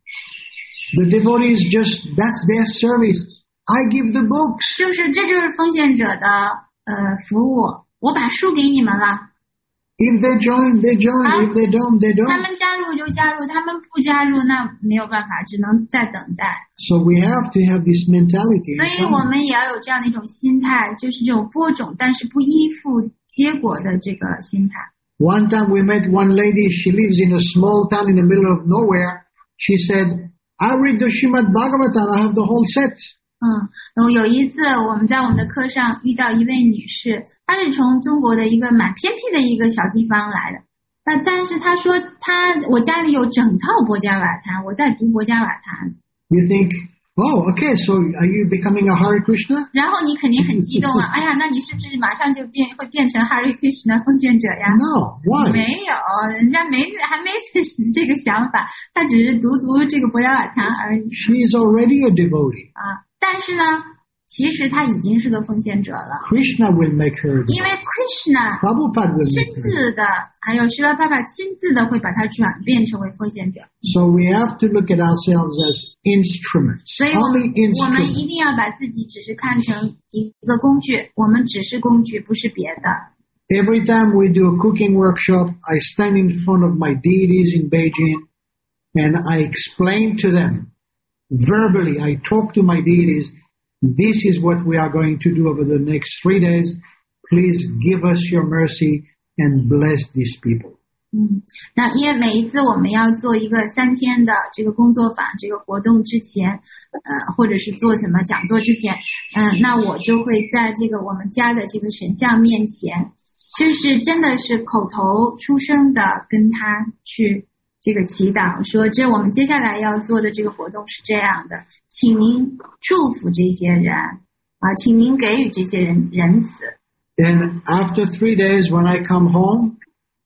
The devotees just, that's their service. I give the books. 就是这就是奉献者的呃服务，我把书给你们了， If they join, they join. Ah. If they don't, they 他 don't. 们加入就加入，他们不加入那没有办法，只能再等待。 So we have to have this mentality. 所以我们也要有这样的一种心态，就是这种播种但是不依附结果的这个心态。 One time we met one lady, she lives in a small town in the middle of nowhere. She said, I read the Srimad Bhagavatam, I have the whole set. 嗯，然后有一次我们在我们的课上遇到一位女士，她是从中国的一个蛮偏僻的一个小地方来的。那但是她说她我家里有整套博伽瓦坛，我在读博伽瓦坛。 You think, oh, okay, so are you becoming a Hare Krishna? 然后你肯定很激动啊！哎呀，那你是不是马上就变会变成 Hare Krishna 奉献者呀？ No, why? 没有，人家没还没这这个想法，他只是读读这个博伽瓦坛而已 She is already a devotee. 啊。但是呢，其实他已经是个奉献者了， Krishna will make her a 因为 devotee. Krishna Prabhupada will 亲 make her. 自的，还有施拉爸爸亲自的会把它转变成为奉献者。 So we have to look at ourselves as instruments. 所以我 Only 我们一 instruments. 定要把自己只是看成一个工具，我们只是工具，不是别的。 Every time we do a cooking workshop, I stand in front of my deities in Beijing and I explain to them verbally, I talk to my deities, this is what we are going to do over the next three days. Please give us your mercy and bless these people. 嗯，那因为每一次我们要做一个三天的这个工作坊这个活动之前，呃，或者是做什么讲座之前，嗯、呃，那我就会在这个我们家的这个神像面前，就是真的是口头出声的跟他去这个祈祷，说这我们接下来要做的这个活动是这样的，请您祝福这些人啊，请您给予这些人仁慈。 And after three days when I come home,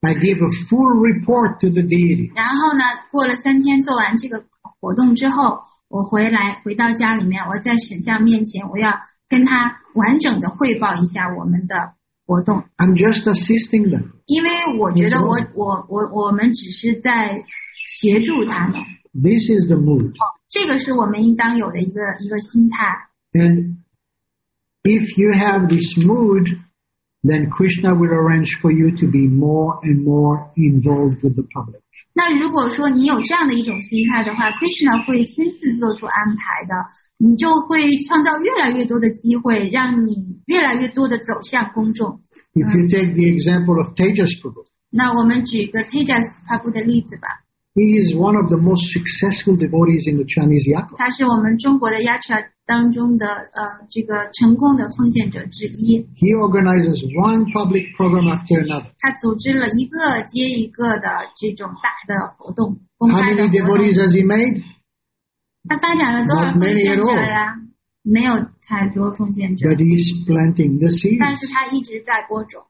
I give a full report to the deity. 然后呢，过了三天做完这个活动之后，我回来回到家里面，我在神像面前，我要跟他完整的汇报一下我们的活动。 I'm just assisting them. 因为我觉得我我我我们只是在协助他们。 This is the mood. 这个是我们应当有的一个一个心态。 And if you have this mood, then Krishna will arrange for you to be more and more involved with the public. 那如果说你有这样的一种心态的话 ，Krishna 会亲自做出安排的，你就会创造越来越多的机会，让你越来越多的走向公众。 If you take the example of Tejas Prabhu, 那我们举个 Tejas Prabhu 的例子吧。 he is one of the most successful devotees in the Chinese yatra. 他是我们中国的 Yatra 当中的呃这个成功的奉献者之一。 He organizes one public program after another. 他组织了一个接一个的这种大的活动，公 How 开的 many 活动。 devotees has he made? 他发展了多少 Not 奉 many 献 at 者 all. 呀？没有太多奉献者， But he's planting the 但是 seeds. 他一直在播种。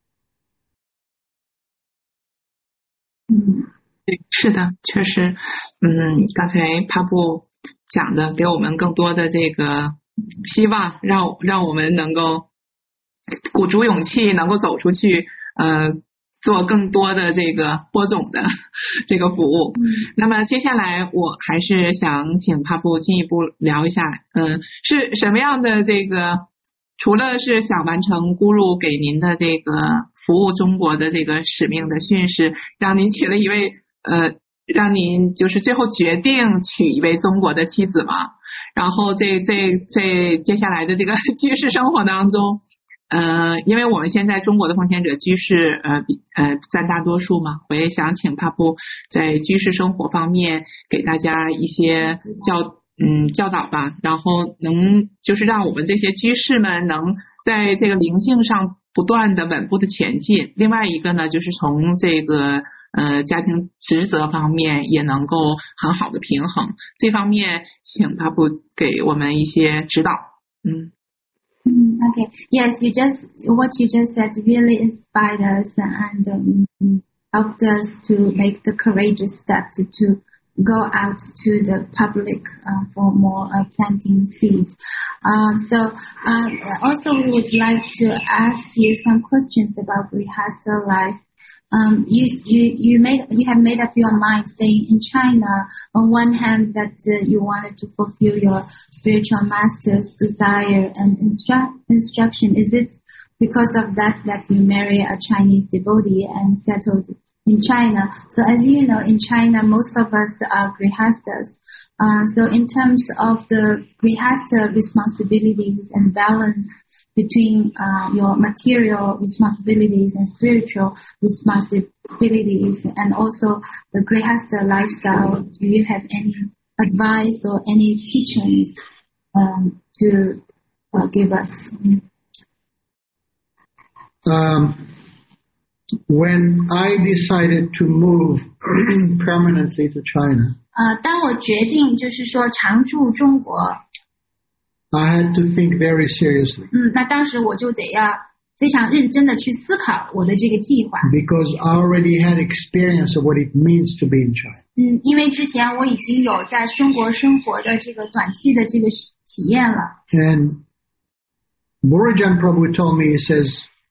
嗯。 是的，确实，嗯，刚才帕布讲的给我们更多的这个希望，让让我们能够鼓足勇气，能够走出去，呃，做更多的这个播种的这个服务。 嗯、 那么接下来我还是想请帕布进一步聊一下，嗯、呃，是什么样的这个，除了是想完成咕噜给您的这个服务中国的这个使命的训示，让您娶了一位。呃，让您就是最后决定娶一位中国的妻子嘛？然后这这这接下来的这个居士生活当中，呃，因为我们现在中国的奉献者居士呃比呃占大多数嘛，我也想请帕布在居士生活方面给大家一些教嗯教导吧，然后能就是让我们这些居士们能在这个灵性上不断的稳步的前进。另外一个呢，就是从这个呃家庭职责方面也能够很好的平衡。这方面，请帕布给我们一些指导。嗯。 Mm, okay. Yes, you just what you just said really inspired us and um, helped us to make the courageous step to, to go out to the public uh, for more uh, planting seeds. Um, so uh, also we would like to ask you some questions about Grihastha life. Um, you, you, you made, you have made up your mind staying in China. On one hand, that uh, you wanted to fulfill your spiritual master's desire and instru- instruction. Is it because of that that you marry a Chinese devotee and settled in China? So as you know, in China, most of us are grihasthas. Uh, so in terms of the grihastha responsibilities and balance between uh, your material responsibilities and spiritual responsibilities, and also the grihastha lifestyle, do you have any advice or any teachings um, to uh, give us? Um, when I decided to move permanently to China, 呃，当我决定就是说常驻中国， I had to think very seriously. 嗯，那当时我就得要非常认真的去思考我的这个计划。 Because I already had experience of what it means to be in China. 嗯，因为之前我已经有在中国生活的这个短期的这个体验了。 And Burijan Prabhu told me, he says,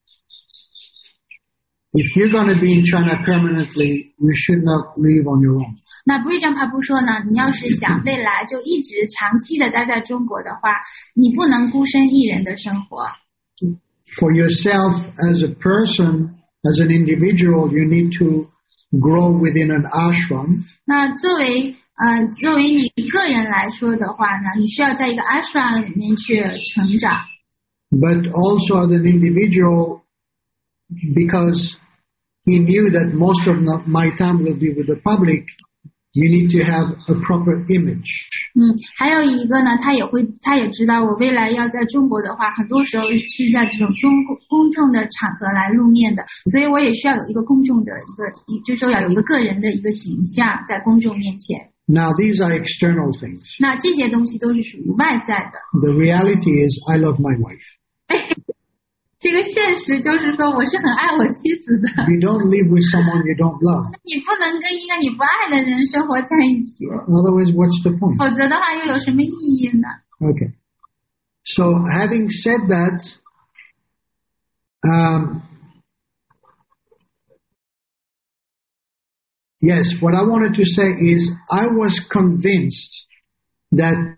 if you're going to be in China permanently, you should not live on your own. 那 Burijan Prabhu 说呢，你要是想未来就一直长期的待在中国的话，你不能孤身一人的生活。 For yourself as a person, as an individual, you need to grow within an ashram. 那作为呃作为你个人来说的话呢，你需要在一个 ashram 里面去成长。 But also as an individual, because he knew that most of my time will be with the public, you need to have a proper image. 嗯，还有一个呢，他也会，他也知道我未来要在中国的话，很多时候是在这种中公众的场合来露面的，所以我也需要有一个公众的一个，就是说要有一个个人的一个形象在公众面前。 Now these are external things. 那这些东西都是属于外在的。 The reality is I love my wife. 这个现实就是说，我是很爱我妻子的。 You don't live with someone you don't love. 你不能跟一个你不爱的人生活在一起。 Otherwise, what's the point? 否则的话又有什么意义呢？ Okay. So having said that, um, yes, what I wanted to say is I was convinced that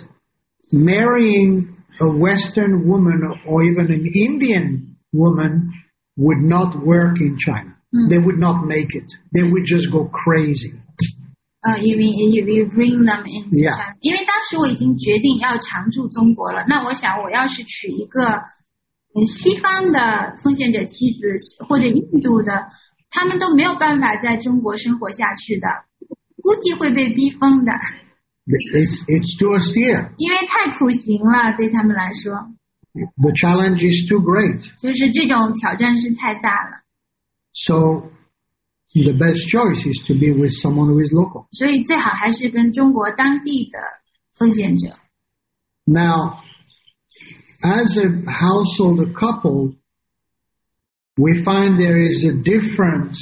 marrying a Western woman or even an Indian woman would not work in China. Mm. They would not make it. They would just go crazy. Uh, you mean if you bring them into Yeah. China? 因为当时我已经决定要常驻中国了，那我想我要是娶一个西方的奉献者妻子或者印度的，他们都没有办法在中国生活下去的，估计会被逼疯的。 It's, it's too austere. 因为太苦行了，对他们来说。 The challenge is too great. 就是这种挑战是太大了。 So the best choice is to be with someone who is local. 所以最好还是跟中国当地的奉献者。 Now, as a household couple, we find there is a difference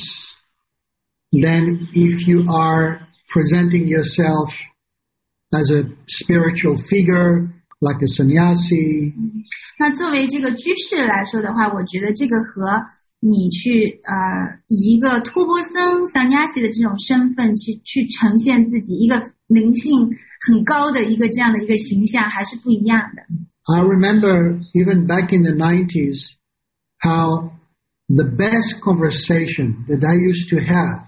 than if you are presenting yourself as a spiritual figure, like a sannyasi. 那作为这个居士来说的话，我觉得这个和你去呃以一个托钵僧 sannyasi 的这种身份去去呈现自己一个灵性很高的一个这样的一个形象还是不一样的。 I remember even back in the nineties how the best conversation that I used to have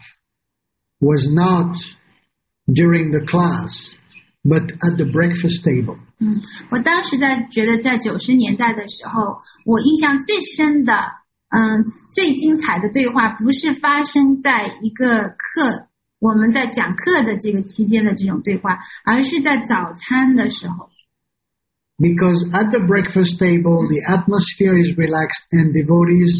was not during the class, but at the breakfast table. 嗯，我当时在觉得在九十年代的时候，我印象最深的，嗯，最精彩的对话不是发生在一个课，我们在讲课的这个期间的这种对话，而是在早餐的时候。 Because at the breakfast table, the atmosphere is relaxed and devotees,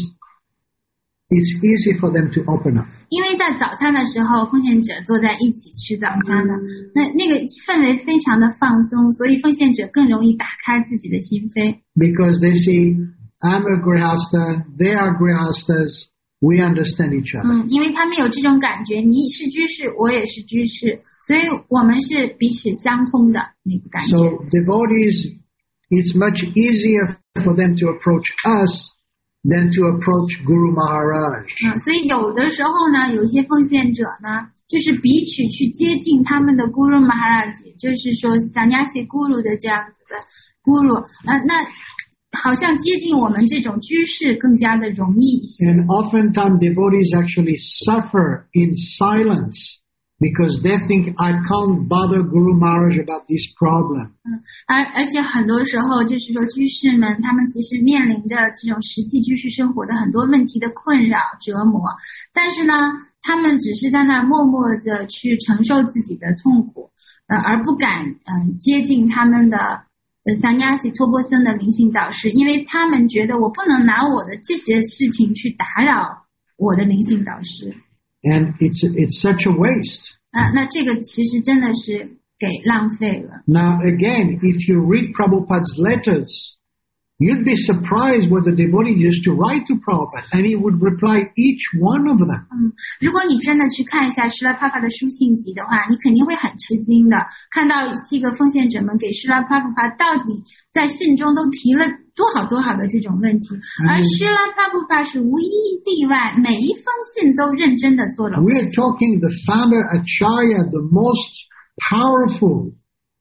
it's easy for them to open up. 因为在早餐的时候，奉献者坐在一起吃早餐的，那那个氛围非常的放松，所以奉献者更容易打开自己的心扉。 Because they see, I'm a grihasta, they are grihastas, we understand each other. 嗯，因为他们有这种感觉，你是居士，我也是居士，所以我们是彼此相通的那个感觉。 So devotees, it's much easier for them to approach us than to approach Guru Maharaj. 嗯，所以有的时候呢，有一些奉献者呢，就是彼此去接近他们的 Guru Maharaj， 就是说 Sannyasi Guru 的这样子的 Guru， 那那好像接近我们这种居士更加的容易一些。 And oftentimes devotees actually suffer in silence because they think I can't bother Guru Maharaj about this problem. 嗯，而而且很多时候就是说居士们他们其实面临着这种实际居士生活的很多问题的困扰折磨，但是呢，他们只是在那儿默默的去承受自己的痛苦，呃，而不敢嗯、呃、接近他们的呃萨尼亚西托钵僧的灵性导师，因为他们觉得我不能拿我的这些事情去打扰我的灵性导师。 And it's it's such a waste. 啊，那这个其实真的是给浪费了。 Now again, if you read Prabhupada's letters, you'd be surprised what the devotee used to write to Prabhupada, and he would reply each one of them. 嗯，如果你真的去看一下施拉帕帕的书信集的话，你肯定会很吃惊的，看到这个奉献者们给施拉帕帕到底在信中都提了多少多少的这种问题，而施拉帕帕是无一例外，每一封信都认真的做了。 We're talking the founder Acharya, the most powerful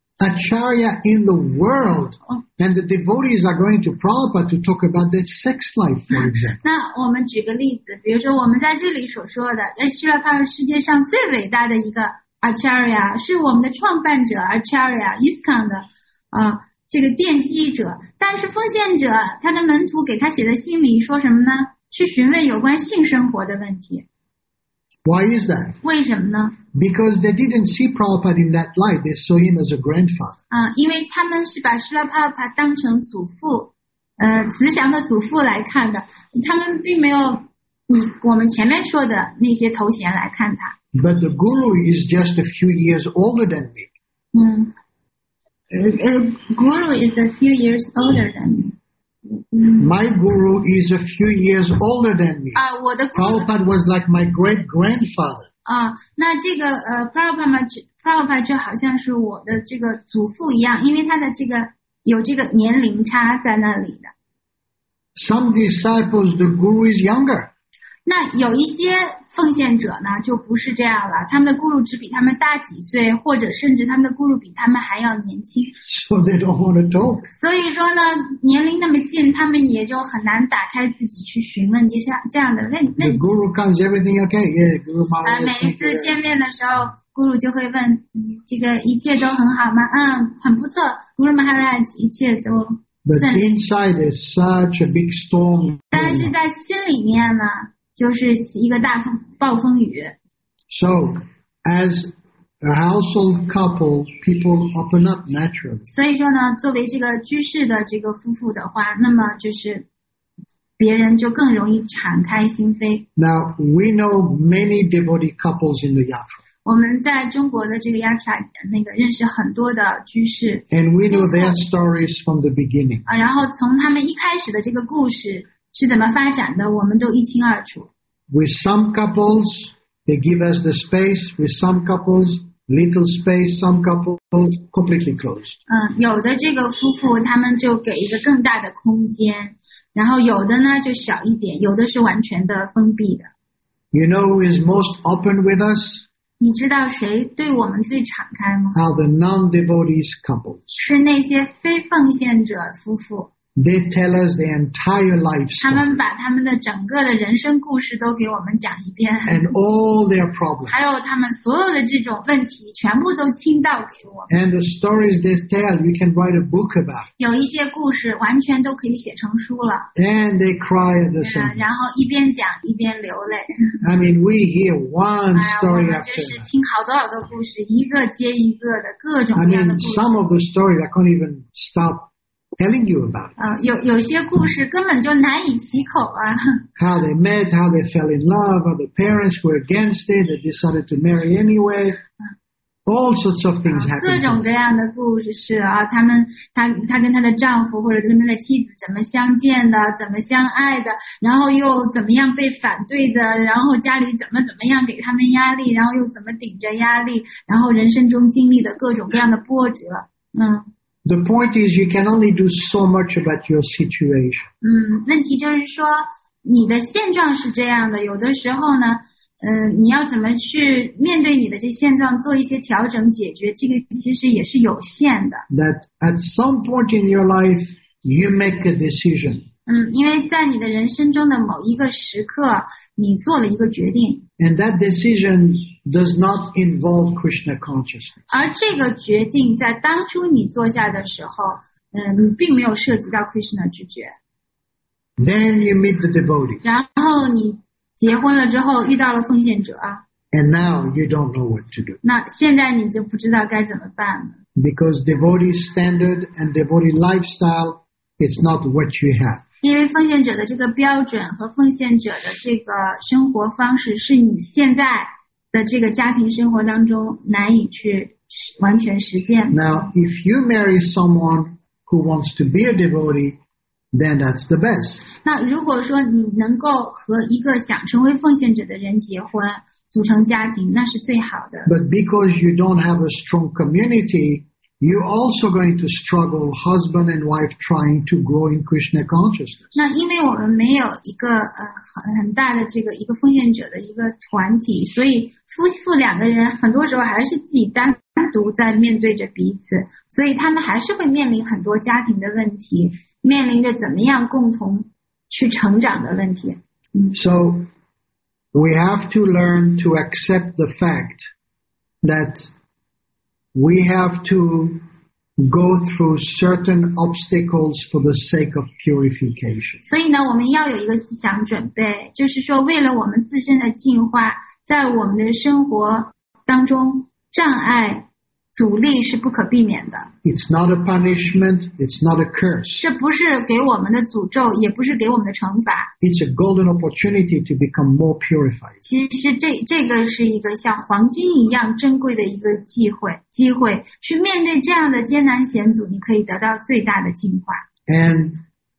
Acharya in the world, and the devotees are going to Prabhupada to talk about their sex life, for example. 那我们举个例子，比如说我们在这里所说的，哎，施拉帕是世界上最伟大的一个 Acharya， 是我们的创办者 Acharya ISKCON 的啊、呃、这个奠基者，但是奉献者他的门徒给他写的信里说什么呢？去询问有关性生活的问题。 Why is that? 为什么呢？ Because they didn't see Prabhupada in that light. They saw him as a grandfather. 啊、呃，因为他们是把施拉帕帕当成祖父，呃，慈祥的祖父来看的，他们并没有以我们前面说的那些头衔来看他。 But the Guru is just a few years older than me. 嗯，呃呃 ，Guru is a few years older than me. 嗯 My guru is a few years older than me. 啊，我的 guru Prabhupada was like my great grandfather. 啊，那这个呃 Prabhupada 就 Prabhupada 就好像是我的这个祖父一样，因为他的这个有这个年龄差在那里的。 Some disciples, the guru is younger. 那有一些奉献者呢，就不是这样了，他们的 guru 只比他们大几岁，或者甚至他们的 guru 比他们还要年轻。 So they don't want to talk. 所以说呢，年龄那么近，他们也就很难打开自己去询问这项这样的问 The 问题。 guru comes, everything okay? Yeah, Guru 呃， Maharaj. 每一 thank you. 次见面的时候，guru 就会问，嗯，这个一切都很好吗？嗯，很不错。Guru Maharaj 一切都 But 顺利。 inside there's such a big storm. 但是在心里面呢，就是一个大风暴风雨。 So, as a household couple, people open up naturally. 所以说呢，作为这个居士的这个夫妇的话，那么就是别人就更容易敞开心扉。 Now, we know many devotee couples in the yatra. 我们在中国的这个 yatra 那个认识很多的居士 And we know their stories from the beginning. 啊，然后从他们一开始的这个故事是怎么发展的，我们都一清二楚。 With some couples, they give us the space. With some couples, little space. Some couples, completely closed. 嗯，有的这个夫妇他们就给一个更大的空间，然后有的呢就小一点，有的是完全的封闭的。 You know who is most open with us? 你知道谁对我们最敞开吗？ Are the non-devotees couples. 是那些非奉献者夫妇。 They tell us their entire life 他 story 们把他们的整个的人生故事都给我们讲一遍， and all their problems. 还有他们所有的这种问题全部都倾倒给我们。 And the stories they tell, you can write a book about. 有一些故事完全都可以写成书了， And they cry at the 对吧？ same time. 然后一边讲一边流泪。 I mean, we hear one 哎呀，我 story 们 after 就是 another. 听好多好多故事，一个接一个的各种 I 各样 mean, 的故事。 some of the stories I can't even stop telling you about. 呃，有有些故事根本就难以启口啊。 How they met, how they fell in love, how the parents were against it, they decided to marry anyway. All sorts of things 各 happened. 种各样的故事是啊，他们她她跟她的丈夫或者跟她的妻子怎么相见的，怎么相爱的，然后又怎么样被反对的，然后家里怎么怎么样给他们压力，然后又怎么顶着压力，然后人生中经历的各种各样的波折。嗯 The point is you can only do so much about your situation. 嗯，问题就是说你的现状是这样的，有的时候呢。呃，你要怎么去面对你的这现状，做一些调整解决，这个其实也是有限的。 That at some point in your life, you make a decision. 嗯，因为在你的人生中的某一个时刻，你做了一个决定， And that decision does not involve Krishna consciousness. 而这个决定在当初你做下的时候，呃，你并没有涉及到 Krishna 知觉。 Then you meet the devotee. 然后你结婚了之后遇到了奉献者， And now you don't know what to do. 那现在你就不知道该怎么办了。 Because devotee standard and devotee lifestyle is not what you have. 因为奉献者的这个标准和奉献者的这个生活方式是你现在的这个家庭生活当中难以去完全实践的。 Now, if you marry someone who wants to be a devotee, then that's the best. 那如果说你能够和一个想成为奉献者的人结婚，组成家庭，那是最好的。 But because you don't have a strong community, you're also going to struggle, husband and wife, trying to grow in Krishna consciousness. 那因为我们没有一个呃很很大的这个一个奉献者的一个团体，所以夫妇两个人很多时候还是自己单独在面对着彼此，所以他们还是会面临很多家庭的问题，面临着怎么样共同去成长的问题。嗯 So, we have to learn to accept the fact that we have to go through certain obstacles for the sake of purification. 所以呢，我们要有一个思想准备，就是说，为了我们自身的进化，在我们的生活当中，障碍、阻力是不可避免的。 It's not a punishment, it's not a curse. 这不是给我们的诅咒，也不是给我们的惩罚。 It's a golden opportunity to become more purified. 其实这这个是一个像黄金一样珍贵的一个机会，机会去面对这样的艰难险阻，你可以得到最大的进化。 And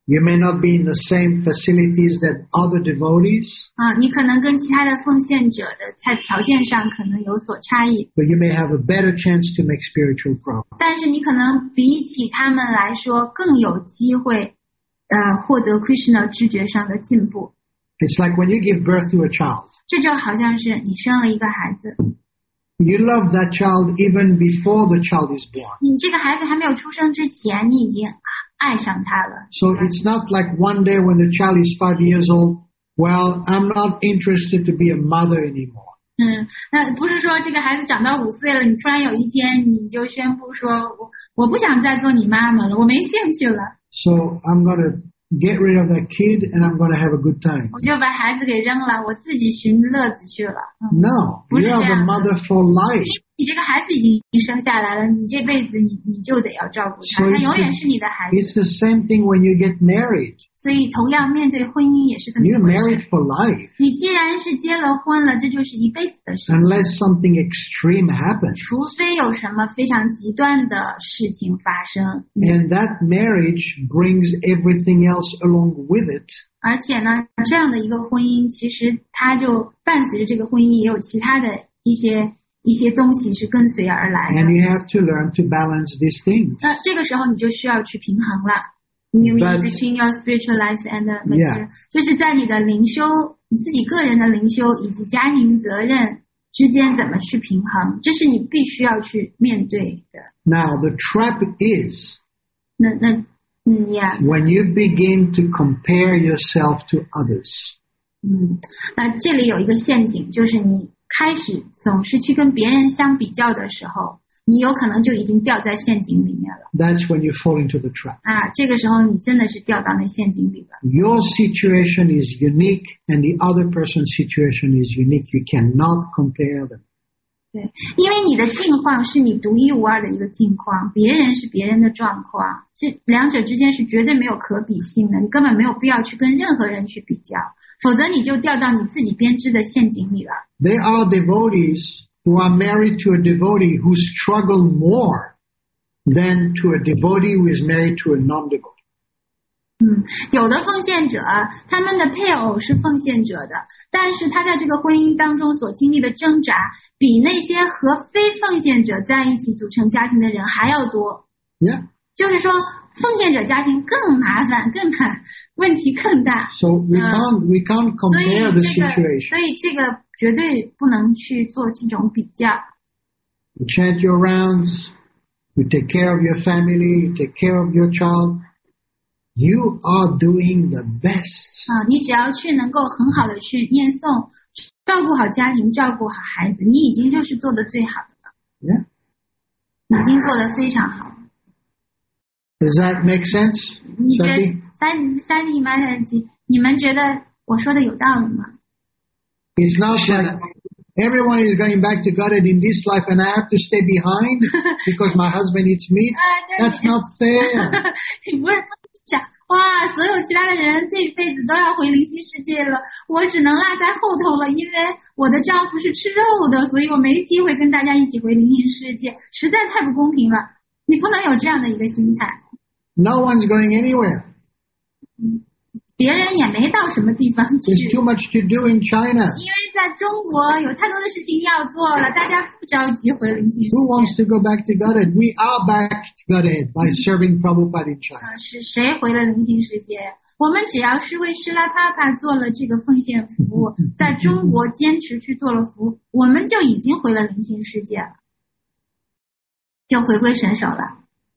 You may not be in the same facilities that other devotees, 啊，你可能跟其他的奉献者的在条件上可能有所差异， but you may have a better chance to make spiritual progress. 但是你可能比起他们来说更有机会，呃，获得 Krishna 知觉上的进步。 It's like when you give birth to a child. 这就好像是你生了一个孩子， You love that child even before the child is born. 你这个孩子还没有出生之前，你已经爱上他了。 So it's not like one day when the child is five years old, well, I'm not interested to be a mother anymore. 嗯，那不是说这个孩子长到五岁了，你突然有一天你就宣布说，我我不想再做你妈妈了，我没兴趣了， So I'm going to get rid of that kid and I'm going to have a good time. 我就把孩子给扔了，我自己寻乐子去了。嗯， No, 不是 you 这 are the 样的。 mother for life. 你这个孩子已经生下来了，你这辈子你你就得要照顾他， So 他 it's 永远 the, 是你的孩子。 it's the same thing when you get married. 所以同样面对婚姻也是这么一 You're 回事。 married for life 你既然是结了婚了，这就是一辈子的事情。 unless something extreme happens. 除非有什么非常极端的事情发生， And that marriage brings everything else along with it. 而且呢，这样的一个婚姻，其实它就伴随着这个婚姻也有其他的一些一些东西是跟随而来的。 And you have to learn to balance these things. 那这个时候你就需要去平衡了。You But- between your spiritual life and the material， Yeah. 就是在你的灵修、你自己个人的灵修以及家庭责任之间怎么去平衡，这是你必须要去面对的。 Now, the trap is 那那嗯呀， when you begin to compare yourself to others. 嗯，那这里有一个陷阱，就是你开始总是去跟别人相比较的时候，你有可能就已经掉在陷阱里面了 That's when you fall into the trap. 啊！这个时候你真的是掉到那陷阱里了。 Your situation is unique and the other person's situation is unique. You cannot compare them. 对，因为你的境况是你独一无二的一个境况，别人是别人的状况，这两者之间是绝对没有可比性的，你根本没有必要去跟任何人去比较，否则你就掉到你自己编织的陷阱里了。 There are devotees who are married to a devotee who struggle more than to a devotee who is married to a non-devotee. 嗯，有的奉献者，他们的配偶是奉献者的，但是他在这个婚姻当中所经历的挣扎，比那些和非奉献者在一起组成家庭的人还要多。 Yeah. 就是说，奉献者家庭更麻烦、更难，问题更大。 So we can't we can't 所以 compare the 这个， situation. 所以这个绝对不能去做这种比较。 You chant your rounds, you take care of your family, you take care of your child. You are doing the best. 啊，你只要去能够很好的去念诵，照顾好家庭，照顾好孩子，你已经就是做的最好的了， Yeah. 已经做得非常好。 Does that make sense? 你觉 Sandy? 得三三弟马太基，你们觉得我说的有道理吗？ It's not like everyone is going back to Godhead in this life and I have to stay behind because my husband eats meat. 啊，对 That's not fair. 你不是讲哇，所有其他的人这一辈子都要回灵性世界了，我只能落在后头了，因为我的丈夫是吃肉的，所以我没机会跟大家一起回灵性世界，实在太不公平了。你不能有这样的一个心态。 No one's going anywhere. 别人也没到什么地方去， There's too much to do in China. 因为在中国有太多的事情要做了，大家不着急回灵性世 Who 界。 wants to go back to Godhead? We are back to Godhead by serving Prabhupada in China. 啊，是谁回了灵性世界？我们只要是为施拉帕帕做了这个奉献服务，在中国坚持去做了服务，我们就已经回了灵性世界了，就回归神手了。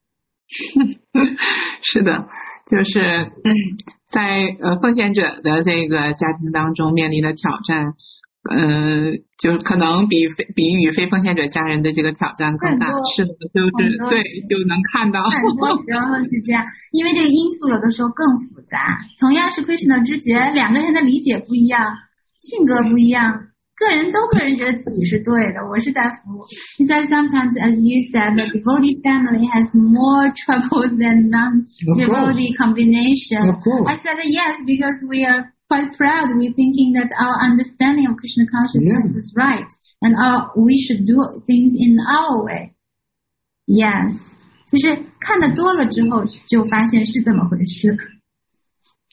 是的，就是嗯，在呃奉献者的这个家庭当中面临的挑战，呃，就可能比非比与非奉献者家人的这个挑战更大。 更多是的，就是更多对，就能看到。 很多时候是这样，因为这个因素有的时候更复杂。同样是 Krishna 知觉，两个人的理解不一样，性格不一样，个人都个人觉得自己是对的，我是在服务。He said sometimes, as you said, the devotee family has more troubles than non-devotee combination. Of course. I said yes because we are quite proud. We're thinking that our understanding of Krishna consciousness Yeah. is right, and our, we should do things in our way. Yes. 就是看得多了之后，就发现是这么回事。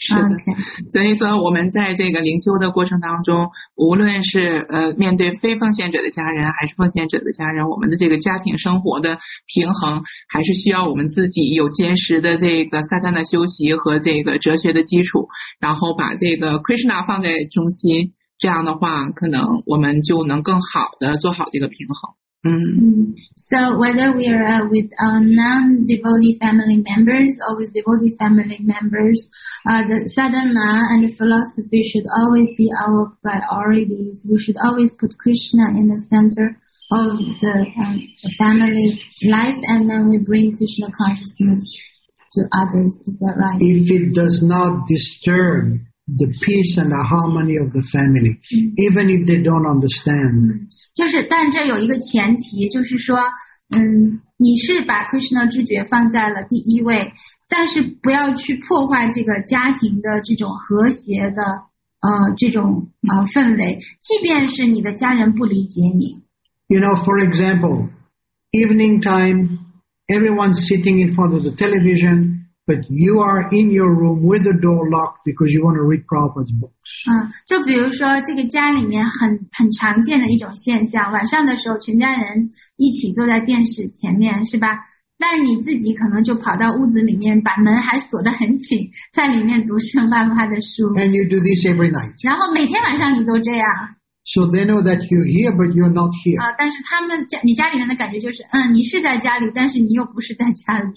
是的， Okay. 所以说我们在这个灵修的过程当中，无论是呃面对非奉献者的家人还是奉献者的家人，我们的这个家庭生活的平衡还是需要我们自己有坚实的这个撒旦的修习和这个哲学的基础，然后把这个 Krishna 放在中心，这样的话可能我们就能更好的做好这个平衡。 Mm. So whether we are uh, with uh, non-devotee family members or with devotee family members, uh, the sadhana and the philosophy should always be our priorities. We should always put Krishna in the center of the, um, the family life, and then we bring Krishna consciousness to others. Is that right? If it does not disturb the peace and the harmony of the family, mm. even if they don't understand. 就是，但这有一个前提，就是说，嗯，你是把 Krishna 知觉放在了第一位，但是不要去破坏这个家庭的这种和谐的呃这种呃氛围，即便是你的家人不理解你。 You know, for example, evening time, everyone's sitting in front of the television.But you are in your room with the door locked because you want to read Prabhupada's books. 嗯，就比如说这个家里面很很常见的一种现象，晚上的时候全家人一起坐在电视前面，是吧？但你自己可能就跑到屋子里面，把门还锁得很紧，在里面读圣爸爸的书。 And you do this every night. 然后每天晚上你都这样。 So they know that you're here, but you're not here. 啊，但是他们家你家里人的感觉就是，嗯，你是在家里，但是你又不是在家里。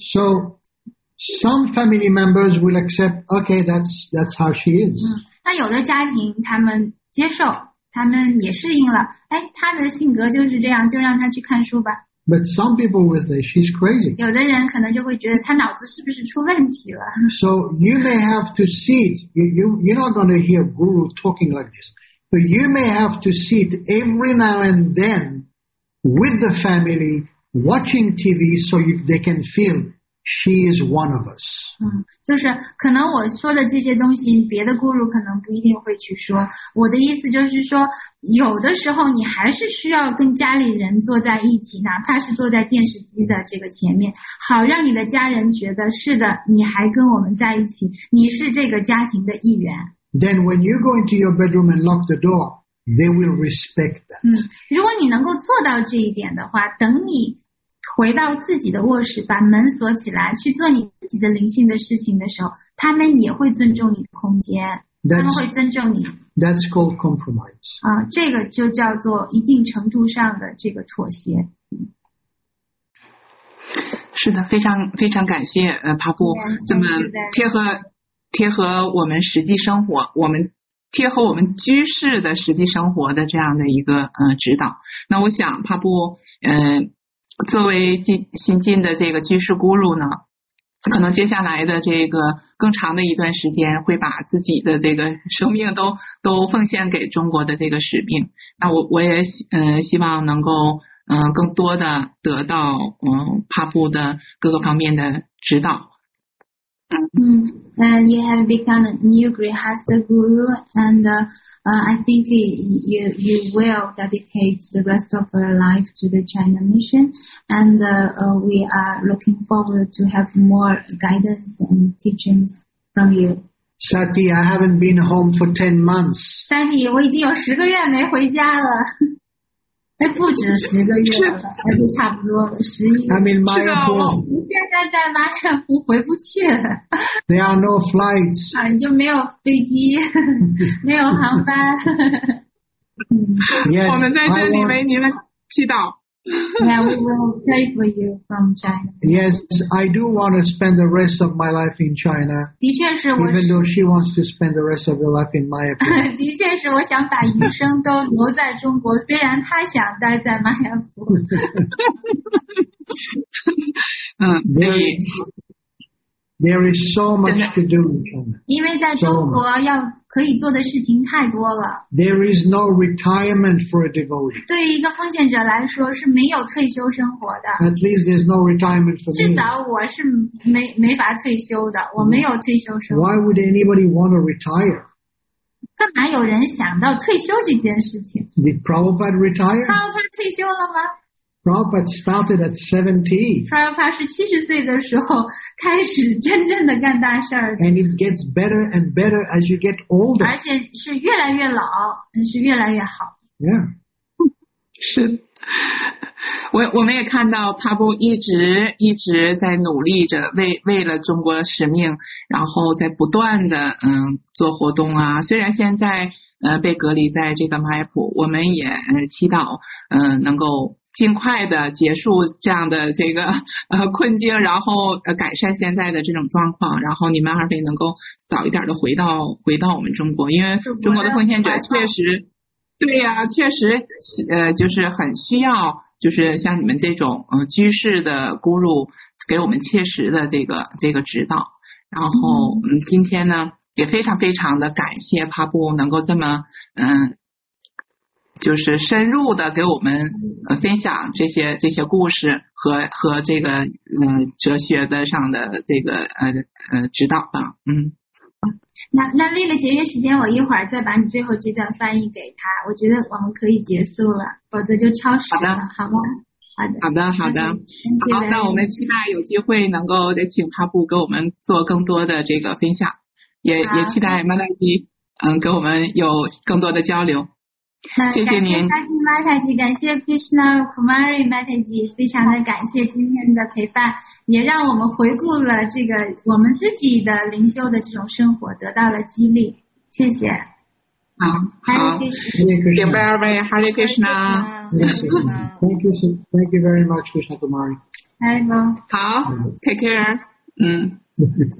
So.Some family members will accept, okay, that's that's how she is. 嗯，那有的家庭他们接受，他们也适应了，哎，他的性格就是这样，就让他去看书吧。 But some people will say she's crazy. 有的人可能就会觉得他脑子是不是出问题了。 So you may have to sit. You you you're not going to hear Guru talking like this, but you may have to sit every now and then with the family watching T V so you, they can feel.She is one of us. 嗯，就是可能我说的这些东西，别的 guru 可能不一定会去说。我的意思就是说，有的时候你还是需要跟家里人坐在一起，哪怕是坐在电视机的这个前面，好让你的家人觉得是的，你还跟我们在一起，你是这个家庭的一员。 Then when you go into your bedroom and lock the door, they will respect that. 嗯，如果你能够做到这一点的话，等你回到自己的卧室，把门锁起来，去做你自己的灵性的事情的时候，他们也会尊重你的空间，他们会尊重你。 That's called compromise. 啊，这个就叫做一定程度上的这个妥协。 是的，非常非常感谢呃帕布这么贴合贴合我们实际生活，我们贴合我们居士的实际生活的这样的一个呃指导。那我想帕布呃。作为新新进的这个居士咕噜呢，可能接下来的这个更长的一段时间会把自己的这个生命都都奉献给中国的这个使命。那我我也呃希望能够嗯、呃、更多的得到嗯帕布的各个方面的指导。 嗯 and you have become a new Grihastha guru, and uh, uh, I think you you will dedicate the rest of your life to the China mission, and uh, uh, we are looking forward to have more guidance and teachings from you. Sati, I haven't been home for ten months. Sati, 我已经有十个月没回家了。哎，不止十个月了，那就差不多了，十一。 I'm in Mayapur. 你现在在马尔湖回不去了。 There are no flights. 啊，你就没有飞机，没有航班。 Yes, 我们在这里为您们祈祷。 Yeah, we will pray for you from China. Yes, I do want to spend the rest of my life in China. 的确是我。 Even though she wants to spend the rest of her life in Mayapur. 的确是我想把余生都留在中国，虽然她想待在马雅府。 嗯，所以。 There is so much to do in China. 因为在中国要可以做的事情太多了。 There is no retirement for a devotee. 对于一个奉献者来说是没有退休生活的。 At least there's no retirement for me. 至少我是没没法退休的，我没有退休生活。 Why would anybody want to retire? 干嘛有人想到退休这件事情？ Did Prabhupada retire? Prabhupada退休了吗？ Prabhupada started at seventy. Prabhupada 是七十岁的时候开始真正的干大事儿， And it gets better and better as you get older. 而且是越来越老，是越来越好。 Yeah. 是，我我们也看到帕布一直一直在努力着，为为了中国使命，然后在不断的嗯做活动啊。虽然现在呃被隔离在这个马耶普，我们也呃祈祷嗯、呃、能够尽快的结束这样的这个呃困境，然后呃改善现在的这种状况，然后你们二位能够早一点的回到回到我们中国，因为中国的奉献者确实。对呀、啊，确实，呃，就是很需要，就是像你们这种呃居士的姑入给我们切实的这个这个指导。然后，嗯，今天呢也非常非常的感谢帕布能够这么嗯、呃，就是深入的给我们呃分享这些这些故事和和这个呃哲学的上的这个呃呃指导吧，嗯。 那那为了节约时间，我一会儿再把你最后这段翻译给他。我觉得我们可以结束了，否则就超时了，好吗？好的， 好的，好的。好，那我们期待有机会能够再请帕布给我们做更多的这个分享，也也期待马来西嗯跟我们有更多的交流。谢谢您。 感谢玛塔吉，感谢 Krishna Kumari 玛塔吉，非常的感谢今天的陪伴，也让我们回顾了这个我们自己的灵修的这种生活得到了激励。谢谢。 好，好，明白二位 Hare Krishna。 Thank you, thank you very much, Krishna Kumari. Hare Krishna. 好 ，Take care。嗯。